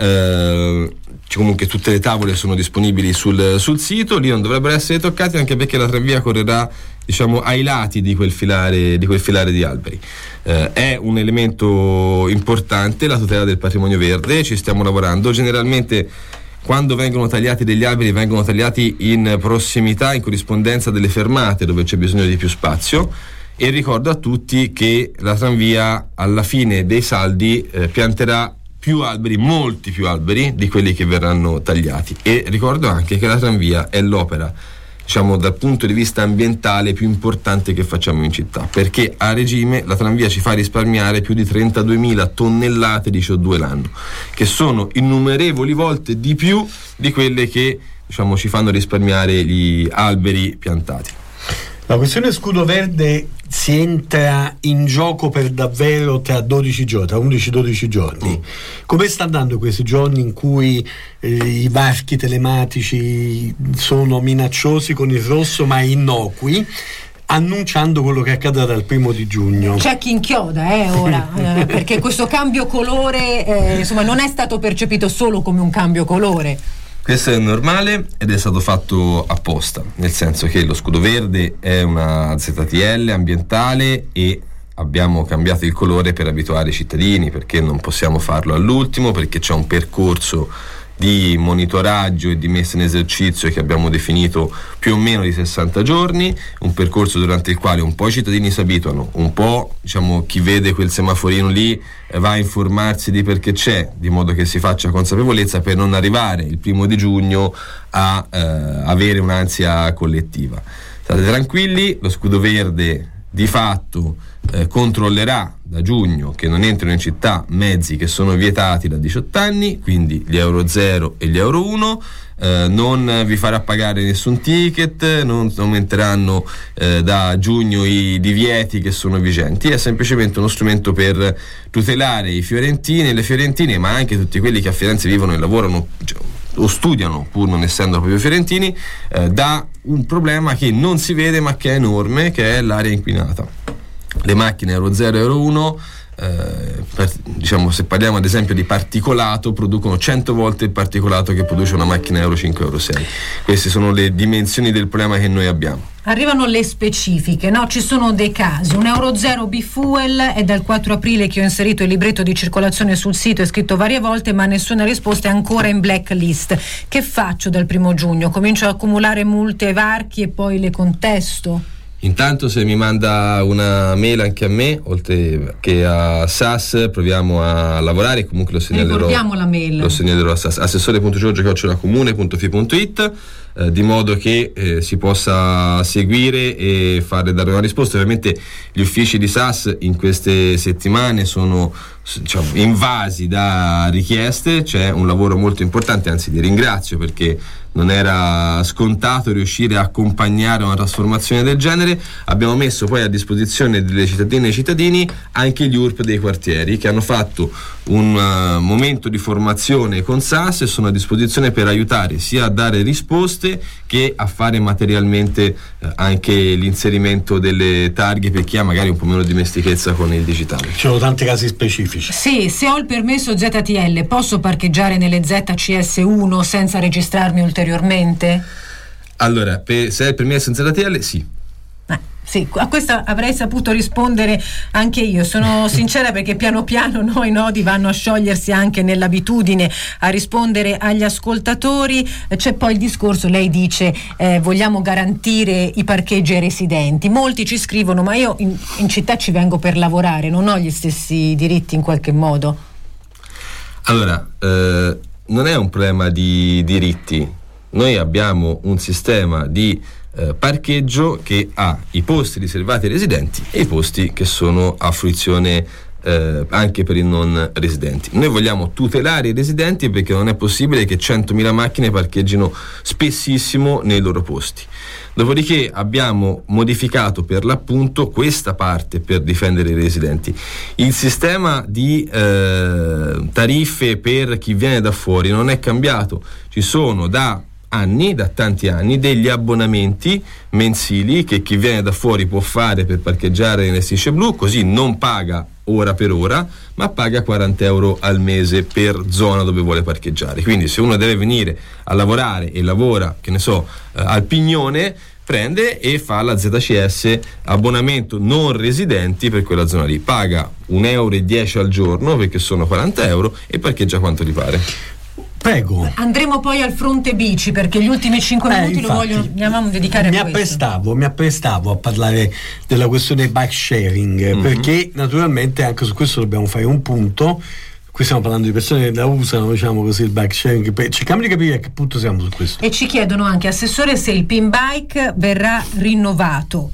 eh, comunque tutte le tavole sono disponibili sul, sul sito, lì non dovrebbero essere toccati, anche perché la tranvia correrà, diciamo, ai lati di quel filare di, quel filare di alberi. Eh, è un elemento importante la tutela del patrimonio verde, ci stiamo lavorando. Generalmente quando vengono tagliati degli alberi vengono tagliati in prossimità, in corrispondenza delle fermate dove c'è bisogno di più spazio, e ricordo a tutti che la tranvia alla fine dei saldi eh, pianterà più alberi, molti più alberi di quelli che verranno tagliati. E ricordo anche che la tranvia è l'opera, diciamo, dal punto di vista ambientale più importante che facciamo in città, perché a regime la tranvia ci fa risparmiare più di trentaduemila tonnellate di C O due l'anno, che sono innumerevoli volte di più di quelle che, diciamo, ci fanno risparmiare gli alberi piantati. La questione scudo verde si entra in gioco per davvero tra dodici giorni, tra undici dodici giorni. Mm. Come sta andando questi giorni in cui eh, i varchi telematici sono minacciosi con il rosso ma innocui, annunciando quello che accadrà dal primo di giugno? C'è chi inchioda eh, ora, eh, perché questo cambio colore eh, insomma non è stato percepito solo come un cambio colore. Questo è normale ed è stato fatto apposta, nel senso che lo scudo verde è una Z T L ambientale e abbiamo cambiato il colore per abituare i cittadini, perché non possiamo farlo all'ultimo, perché c'è un percorso di monitoraggio e di messa in esercizio che abbiamo definito più o meno di sessanta giorni, un percorso durante il quale un po' i cittadini si abituano, un po', diciamo, chi vede quel semaforino lì eh, va a informarsi di perché c'è, di modo che si faccia consapevolezza per non arrivare il primo di giugno a eh, avere un'ansia collettiva. State tranquilli, lo scudo verde di fatto eh, controllerà da giugno che non entrino in città mezzi che sono vietati da diciotto anni, quindi gli euro zero e gli euro uno. Eh, non vi farà pagare nessun ticket, non aumenteranno eh, da giugno i divieti che sono vigenti. È semplicemente uno strumento per tutelare i fiorentini e le fiorentine, ma anche tutti quelli che a Firenze vivono e lavorano, cioè, o studiano, pur non essendo proprio fiorentini, eh, da un problema che non si vede ma che è enorme, che è l'aria inquinata. Le macchine Euro zero e Euro uno, eh, per, diciamo, se parliamo ad esempio di particolato, producono cento volte il particolato che produce una macchina Euro cinque, Euro sei. Queste sono le dimensioni del problema che noi abbiamo. Arrivano le specifiche, no? Ci sono dei casi. Un Euro zero B-Fuel è dal quattro aprile che ho inserito il libretto di circolazione sul sito, è scritto varie volte ma nessuna risposta, è ancora in blacklist. Che faccio dal primo giugno? Comincio ad accumulare multe ai varchi e poi le contesto? Intanto se mi manda una mail anche a me, oltre che a S A S, proviamo a lavorare, comunque lo segnalerò. Ricordiamo la mail. Lo segnalerò a S A S, assessore punto giorgio chiocciola comune punto fi punto it, eh, di modo che eh, si possa seguire e fare dare una risposta. Ovviamente gli uffici di S A S in queste settimane sono, diciamo, invasi da richieste, c'è un lavoro molto importante, anzi li ringrazio perché non era scontato riuscire a accompagnare una trasformazione del genere. Abbiamo messo poi a disposizione delle cittadine e cittadini anche gli U R P dei quartieri, che hanno fatto un uh, momento di formazione con S A S e sono a disposizione per aiutare sia a dare risposte che a fare materialmente uh, anche l'inserimento delle targhe per chi ha magari un po' meno dimestichezza con il digitale. Ci sono tanti casi specifici. Sì, se ho il permesso Z T L posso parcheggiare nelle Z C S uno senza registrarmi ulteriormente? Allora, per, se hai il permesso in Z T L, sì. Eh, sì, a questa avrei saputo rispondere anche io, sono sincera, perché piano piano no, i nodi vanno a sciogliersi anche nell'abitudine a rispondere agli ascoltatori. C'è poi il discorso, lei dice eh, vogliamo garantire i parcheggi ai residenti. Molti ci scrivono ma io in, in città ci vengo per lavorare, non ho gli stessi diritti in qualche modo? Allora, eh, non è un problema di diritti. Noi abbiamo un sistema di eh, parcheggio che ha i posti riservati ai residenti e i posti che sono a fruizione eh, anche per i non residenti. Noi vogliamo tutelare i residenti perché non è possibile che centomila macchine parcheggino spessissimo nei loro posti. Dopodiché abbiamo modificato per l'appunto questa parte per difendere i residenti. Il sistema di eh, tariffe per chi viene da fuori non è cambiato. Ci sono da anni, da tanti anni, degli abbonamenti mensili che chi viene da fuori può fare per parcheggiare nelle strisce blu, così non paga ora per ora, ma paga quaranta euro al mese per zona dove vuole parcheggiare. Quindi se uno deve venire a lavorare e lavora, che ne so, eh, al Pignone, prende e fa la Z C S abbonamento non residenti per quella zona lì, paga un euro e dieci al giorno perché sono quaranta euro e parcheggia quanto gli pare. Prego. Andremo poi al fronte bici perché gli ultimi cinque Eh, minuti infatti, lo voglio, andiamo a dedicare mi a questo. apprestavo, mi apprestavo a parlare della questione bike sharing, Mhm. perché naturalmente anche su questo dobbiamo fare un punto. Qui stiamo parlando di persone che la usano, diciamo così, il bike sharing. Per- cerchiamo di capire a che punto siamo su questo. E ci chiedono anche, assessore, se il pin bike verrà rinnovato.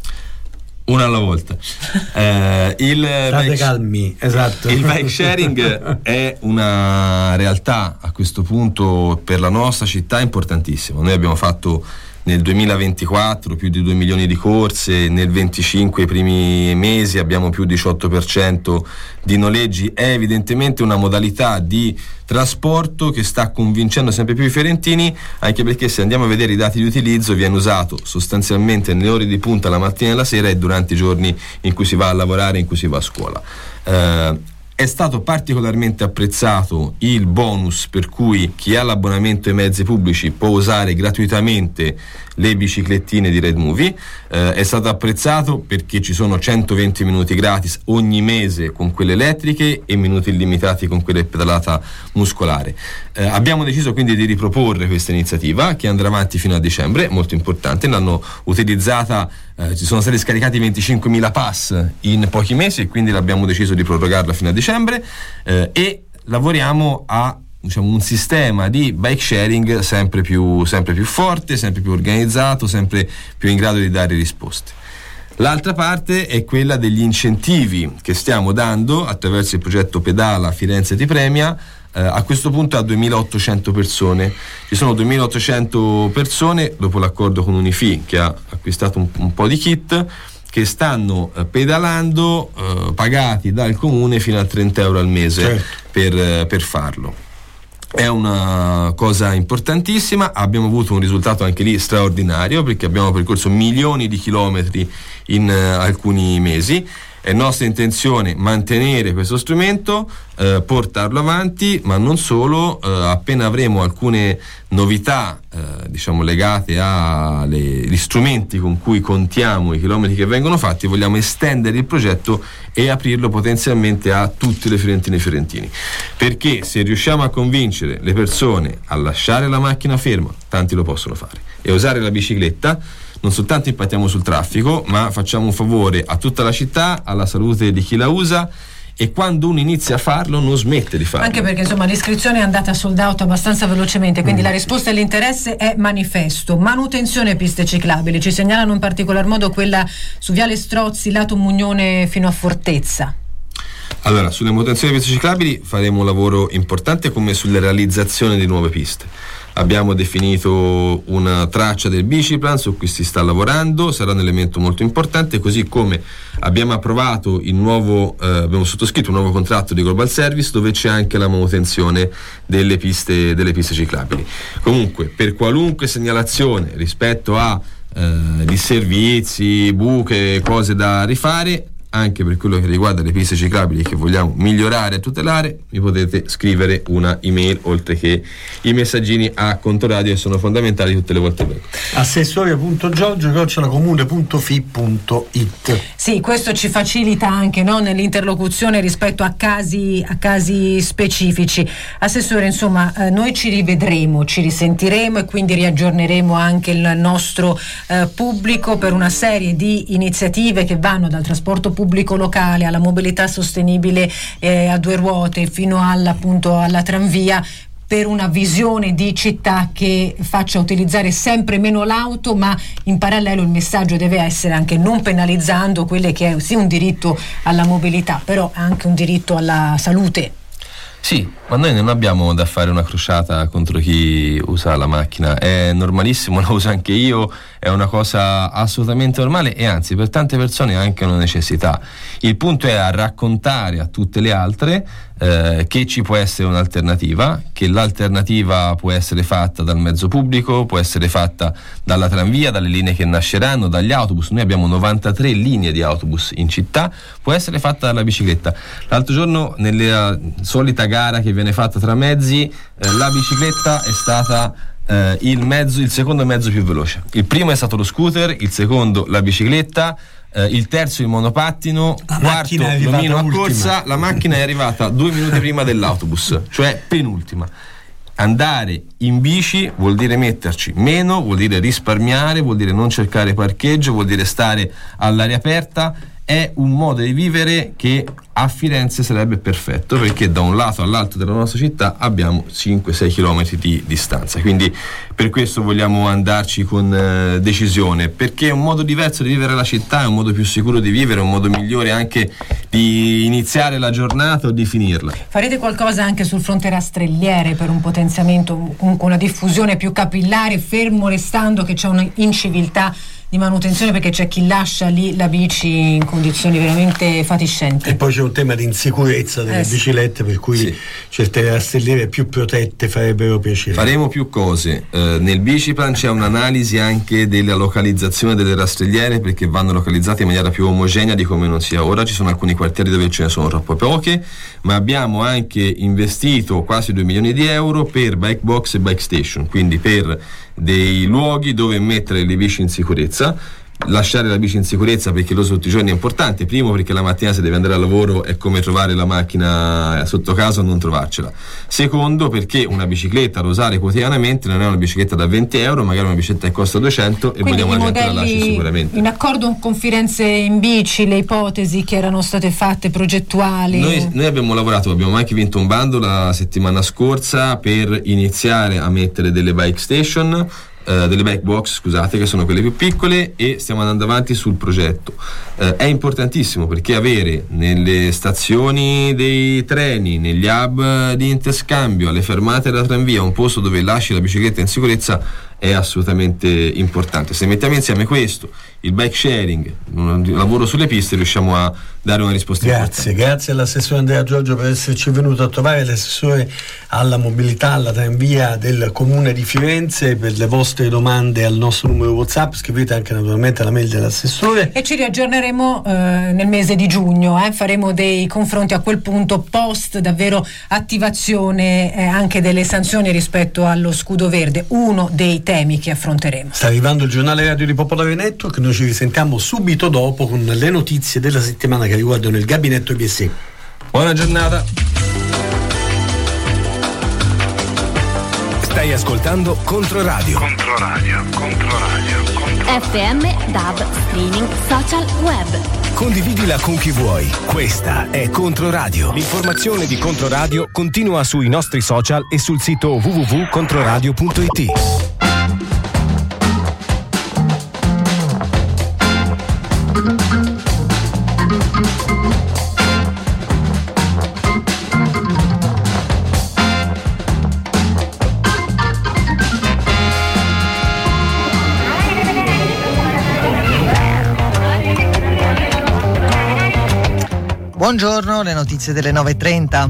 Una alla volta. Eh, il State bike, calmi, esatto. il bike sharing è una realtà a questo punto per la nostra città importantissima. Noi abbiamo fatto nel duemilaventiquattro più di due milioni di corse, nel venticinque i primi mesi abbiamo più diciotto per cento di noleggi. È evidentemente una modalità di trasporto che sta convincendo sempre più i fiorentini, anche perché se andiamo a vedere i dati di utilizzo viene usato sostanzialmente nelle ore di punta, la mattina e la sera, e durante i giorni in cui si va a lavorare, in cui si va a scuola. Eh, È stato particolarmente apprezzato il bonus per cui chi ha l'abbonamento ai mezzi pubblici può usare gratuitamente le biciclettine di Red Movie. Eh, è stato apprezzato perché ci sono centoventi minuti gratis ogni mese con quelle elettriche e minuti illimitati con quelle pedalata muscolare. Eh, abbiamo deciso quindi di riproporre questa iniziativa che andrà avanti fino a dicembre, molto importante. L'hanno utilizzata, eh, ci sono stati scaricati venticinquemila pass in pochi mesi e quindi l'abbiamo deciso di prorogarla fino a dicembre, eh, e lavoriamo a, diciamo, un sistema di bike sharing sempre più, sempre più forte, sempre più organizzato, sempre più in grado di dare risposte. L'altra parte è quella degli incentivi che stiamo dando attraverso il progetto Pedala Firenze ti premia. Eh, a questo punto a duemilaottocento persone. Ci sono duemilaottocento persone dopo l'accordo con Unifi che ha acquistato un, un po' di kit, che stanno eh, pedalando eh, pagati dal comune fino a trenta euro al mese, certo, per, eh, per farlo. è una cosa importantissima. Abbiamo avuto un risultato anche lì straordinario, perché abbiamo percorso milioni di chilometri in uh, alcuni mesi. È nostra intenzione mantenere questo strumento, eh, portarlo avanti, ma non solo. Eh, appena avremo alcune novità eh, diciamo legate agli strumenti con cui contiamo i chilometri che vengono fatti, vogliamo estendere il progetto e aprirlo potenzialmente a tutte le fiorentine e fiorentini, perché se riusciamo a convincere le persone a lasciare la macchina ferma, tanti lo possono fare, e a usare la bicicletta, non soltanto impattiamo sul traffico, ma facciamo un favore a tutta la città, alla salute di chi la usa, e quando uno inizia a farlo non smette di farlo. Anche perché insomma l'iscrizione è andata sold out abbastanza velocemente, quindi mm. la risposta all'interesse è manifesto. Manutenzione piste ciclabili, ci segnalano in particolar modo quella su Viale Strozzi, lato Mugnone fino a Fortezza. Allora, sulle manutenzioni piste ciclabili faremo un lavoro importante, come sulle realizzazioni di nuove piste. Abbiamo definito una traccia del biciplan su cui si sta lavorando, sarà un elemento molto importante, così come abbiamo approvato il nuovo, eh, abbiamo sottoscritto un nuovo contratto di Global Service dove c'è anche la manutenzione delle piste, delle piste ciclabili. Comunque, per qualunque segnalazione rispetto a eh, disservizi, buche, cose da rifare, anche per quello che riguarda le piste ciclabili che vogliamo migliorare e tutelare, mi potete scrivere una email, oltre che i messaggini a conto radio, che sono fondamentali tutte le volte. assessore.giorgio chiocciola comune punto fi punto it. Sì, questo ci facilita anche, no, nell'interlocuzione rispetto a casi, a casi specifici. Assessore, insomma, eh, noi ci rivedremo, ci risentiremo e quindi riaggiorneremo anche il nostro eh, pubblico per una serie di iniziative che vanno dal trasporto pubblico pubblico locale alla mobilità sostenibile eh, a due ruote fino alla, appunto, alla tranvia, per una visione di città che faccia utilizzare sempre meno l'auto, ma in parallelo il messaggio deve essere anche non penalizzando quelle che è sì un diritto alla mobilità, però anche un diritto alla salute. Sì, ma noi non abbiamo da fare una crociata contro chi usa la macchina, è normalissimo, la uso anche io, è una cosa assolutamente normale e anzi per tante persone è anche una necessità. Il punto è a raccontare a tutte le altre eh, che ci può essere un'alternativa, che l'alternativa può essere fatta dal mezzo pubblico, può essere fatta dalla tranvia, dalle linee che nasceranno, dagli autobus. Noi abbiamo novantatré linee di autobus in città, può essere fatta dalla bicicletta. L'altro giorno nella solita gara che viene fatta tra mezzi, eh, la bicicletta è stata eh, il mezzo, il secondo mezzo più veloce. Il primo è stato lo scooter, il secondo la bicicletta, eh, il terzo il monopattino, la quarto l'omino a corsa. La macchina è arrivata due minuti prima dell'autobus, cioè penultima. Andare in bici vuol dire metterci meno, vuol dire risparmiare, vuol dire non cercare parcheggio, vuol dire stare all'aria aperta. È un modo di vivere che a Firenze sarebbe perfetto, perché da un lato all'altro della nostra città abbiamo cinque sei chilometri di distanza, quindi per questo vogliamo andarci con eh, decisione, perché è un modo diverso di vivere la città, è un modo più sicuro di vivere, è un modo migliore anche di iniziare la giornata o di finirla. Farete qualcosa anche sul fronte rastrelliere per un potenziamento, comunque una diffusione più capillare, fermo restando che c'è un'inciviltà di manutenzione, perché c'è chi lascia lì la bici in condizioni veramente fatiscenti. E poi c'è un tema di insicurezza delle eh, biciclette, per cui sì, certe rastrelliere più protette farebbero piacere. Faremo più cose. Eh, nel biciplan c'è un'analisi anche della localizzazione delle rastrelliere, perché vanno localizzate in maniera più omogenea di come non sia ora. Ci sono alcuni quartieri dove ce ne sono troppo poche, ma abbiamo anche investito quasi due milioni di euro per bike box e bike station, quindi per dei luoghi dove mettere le bici in sicurezza. Lasciare la bici in sicurezza perché lo tutti i giorni è importante. Primo, perché la mattina se deve andare al lavoro è come trovare la macchina sotto casa o non trovarcela. Secondo, perché una bicicletta da usare quotidianamente non è una bicicletta da venti euro, magari una bicicletta che costa duecento. Quindi e vogliamo la gente la lasci sicuramente. In accordo con Firenze in bici, le ipotesi che erano state fatte progettuali. Noi, noi abbiamo lavorato, abbiamo anche vinto un bando la settimana scorsa per iniziare a mettere delle bike station, Uh, delle bike box, scusate, che sono quelle più piccole, e stiamo andando avanti sul progetto. Uh, è importantissimo perché avere nelle stazioni dei treni, negli hub di interscambio, alle fermate della tranvia, un posto dove lasci la bicicletta in sicurezza è assolutamente importante. Se mettiamo insieme questo, il bike sharing, un lavoro sulle piste, riusciamo a dare una risposta grazie, importante. Grazie all'assessore Andrea Giorgio per esserci venuto a trovare, l'assessore alla mobilità, alla tranvia del Comune di Firenze. Per le vostre domande al nostro numero WhatsApp scrivete anche naturalmente alla mail dell'assessore. E ci riaggiorneremo eh, nel mese di giugno, eh? faremo dei confronti a quel punto post davvero attivazione eh, anche delle sanzioni rispetto allo scudo verde, uno dei temi che affronteremo. Sta arrivando il giornale radio di Popolare Network, noi ci risentiamo subito dopo con le notizie della settimana che riguardano il gabinetto B S I. Buona giornata. Stai ascoltando Controradio. Controradio, Controradio, Controradio. F M, D A B, streaming, social, web. Condividila con chi vuoi. Questa è Controradio. L'informazione di Controradio continua sui nostri social e sul sito w w w punto controradio punto i t. Buongiorno, le notizie delle nove e trenta.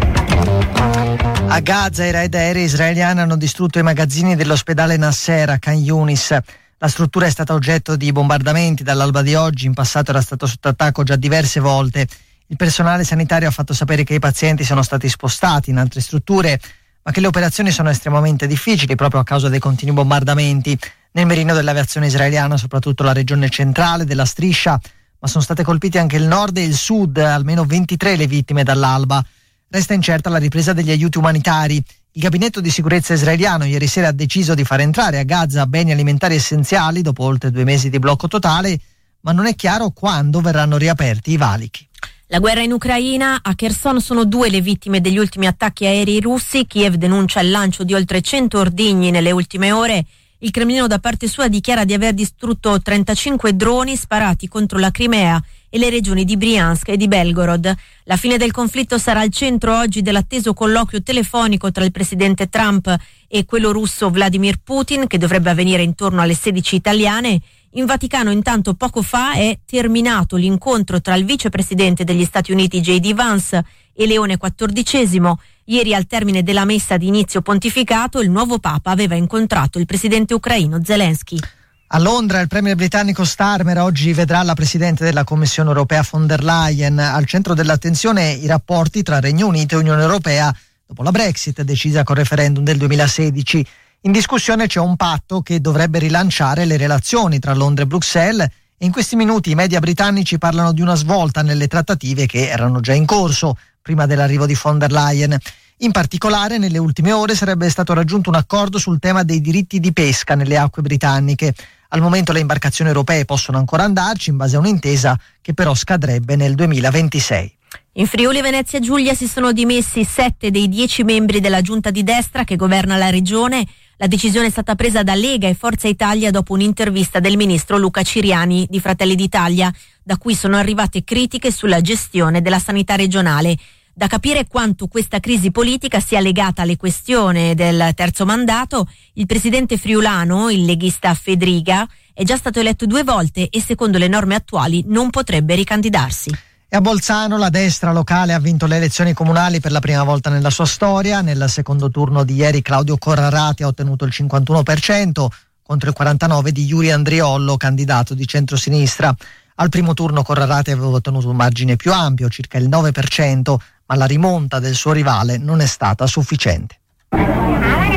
A Gaza i raid aerei israeliani hanno distrutto i magazzini dell'ospedale Nasser a Khan Yunis. La struttura è stata oggetto di bombardamenti dall'alba di oggi, in passato era stato sotto attacco già diverse volte. Il personale sanitario ha fatto sapere che i pazienti sono stati spostati in altre strutture, ma che le operazioni sono estremamente difficili proprio a causa dei continui bombardamenti. Nel mirino dell'aviazione israeliana, soprattutto la regione centrale della striscia, ma sono state colpiti anche il nord e il sud, almeno ventitré le vittime dall'alba. Resta incerta la ripresa degli aiuti umanitari. Il gabinetto di sicurezza israeliano ieri sera ha deciso di far entrare a Gaza beni alimentari essenziali dopo oltre due mesi di blocco totale, ma non è chiaro quando verranno riaperti i valichi. La guerra in Ucraina, a Kherson sono due le vittime degli ultimi attacchi aerei russi. Kiev denuncia il lancio di oltre cento ordigni nelle ultime ore. Il Cremlino da parte sua dichiara di aver distrutto trentacinque droni sparati contro la Crimea e le regioni di Briansk e di Belgorod. La fine del conflitto sarà al centro oggi dell'atteso colloquio telefonico tra il presidente Trump e quello russo Vladimir Putin, che dovrebbe avvenire intorno alle sedici italiane. In Vaticano intanto poco fa è terminato l'incontro tra il vicepresidente degli Stati Uniti J D Vance e Leone quattordicesimo. Ieri, al termine della messa di inizio pontificato, il nuovo Papa aveva incontrato il presidente ucraino Zelensky. A Londra il premier britannico Starmer oggi vedrà la presidente della Commissione europea von der Leyen. Al centro dell'attenzione i rapporti tra Regno Unito e Unione Europea dopo la Brexit decisa col referendum del duemilasedici. In discussione c'è un patto che dovrebbe rilanciare le relazioni tra Londra e Bruxelles e in questi minuti i media britannici parlano di una svolta nelle trattative che erano già in corso prima dell'arrivo di von der Leyen. In particolare, nelle ultime ore sarebbe stato raggiunto un accordo sul tema dei diritti di pesca nelle acque britanniche. Al momento le imbarcazioni europee possono ancora andarci in base a un'intesa che però scadrebbe nel duemilaventisei. In Friuli Venezia Giulia si sono dimessi sette dei dieci membri della giunta di destra che governa la regione. La decisione è stata presa da Lega e Forza Italia dopo un'intervista del ministro Luca Ciriani di Fratelli d'Italia, da cui sono arrivate critiche sulla gestione della sanità regionale. Da capire quanto questa crisi politica sia legata alle questioni del terzo mandato. Il presidente friulano, il leghista Fedriga, è già stato eletto due volte e secondo le norme attuali non potrebbe ricandidarsi. E a Bolzano la destra locale ha vinto le elezioni comunali per la prima volta nella sua storia. Nel secondo turno di ieri Claudio Corrarati ha ottenuto il cinquantuno per cento contro il quarantanove per cento di Yuri Andriollo, candidato di centrosinistra. Al primo turno Corrarati aveva ottenuto un margine più ampio, circa il nove per cento, ma la rimonta del suo rivale non è stata sufficiente.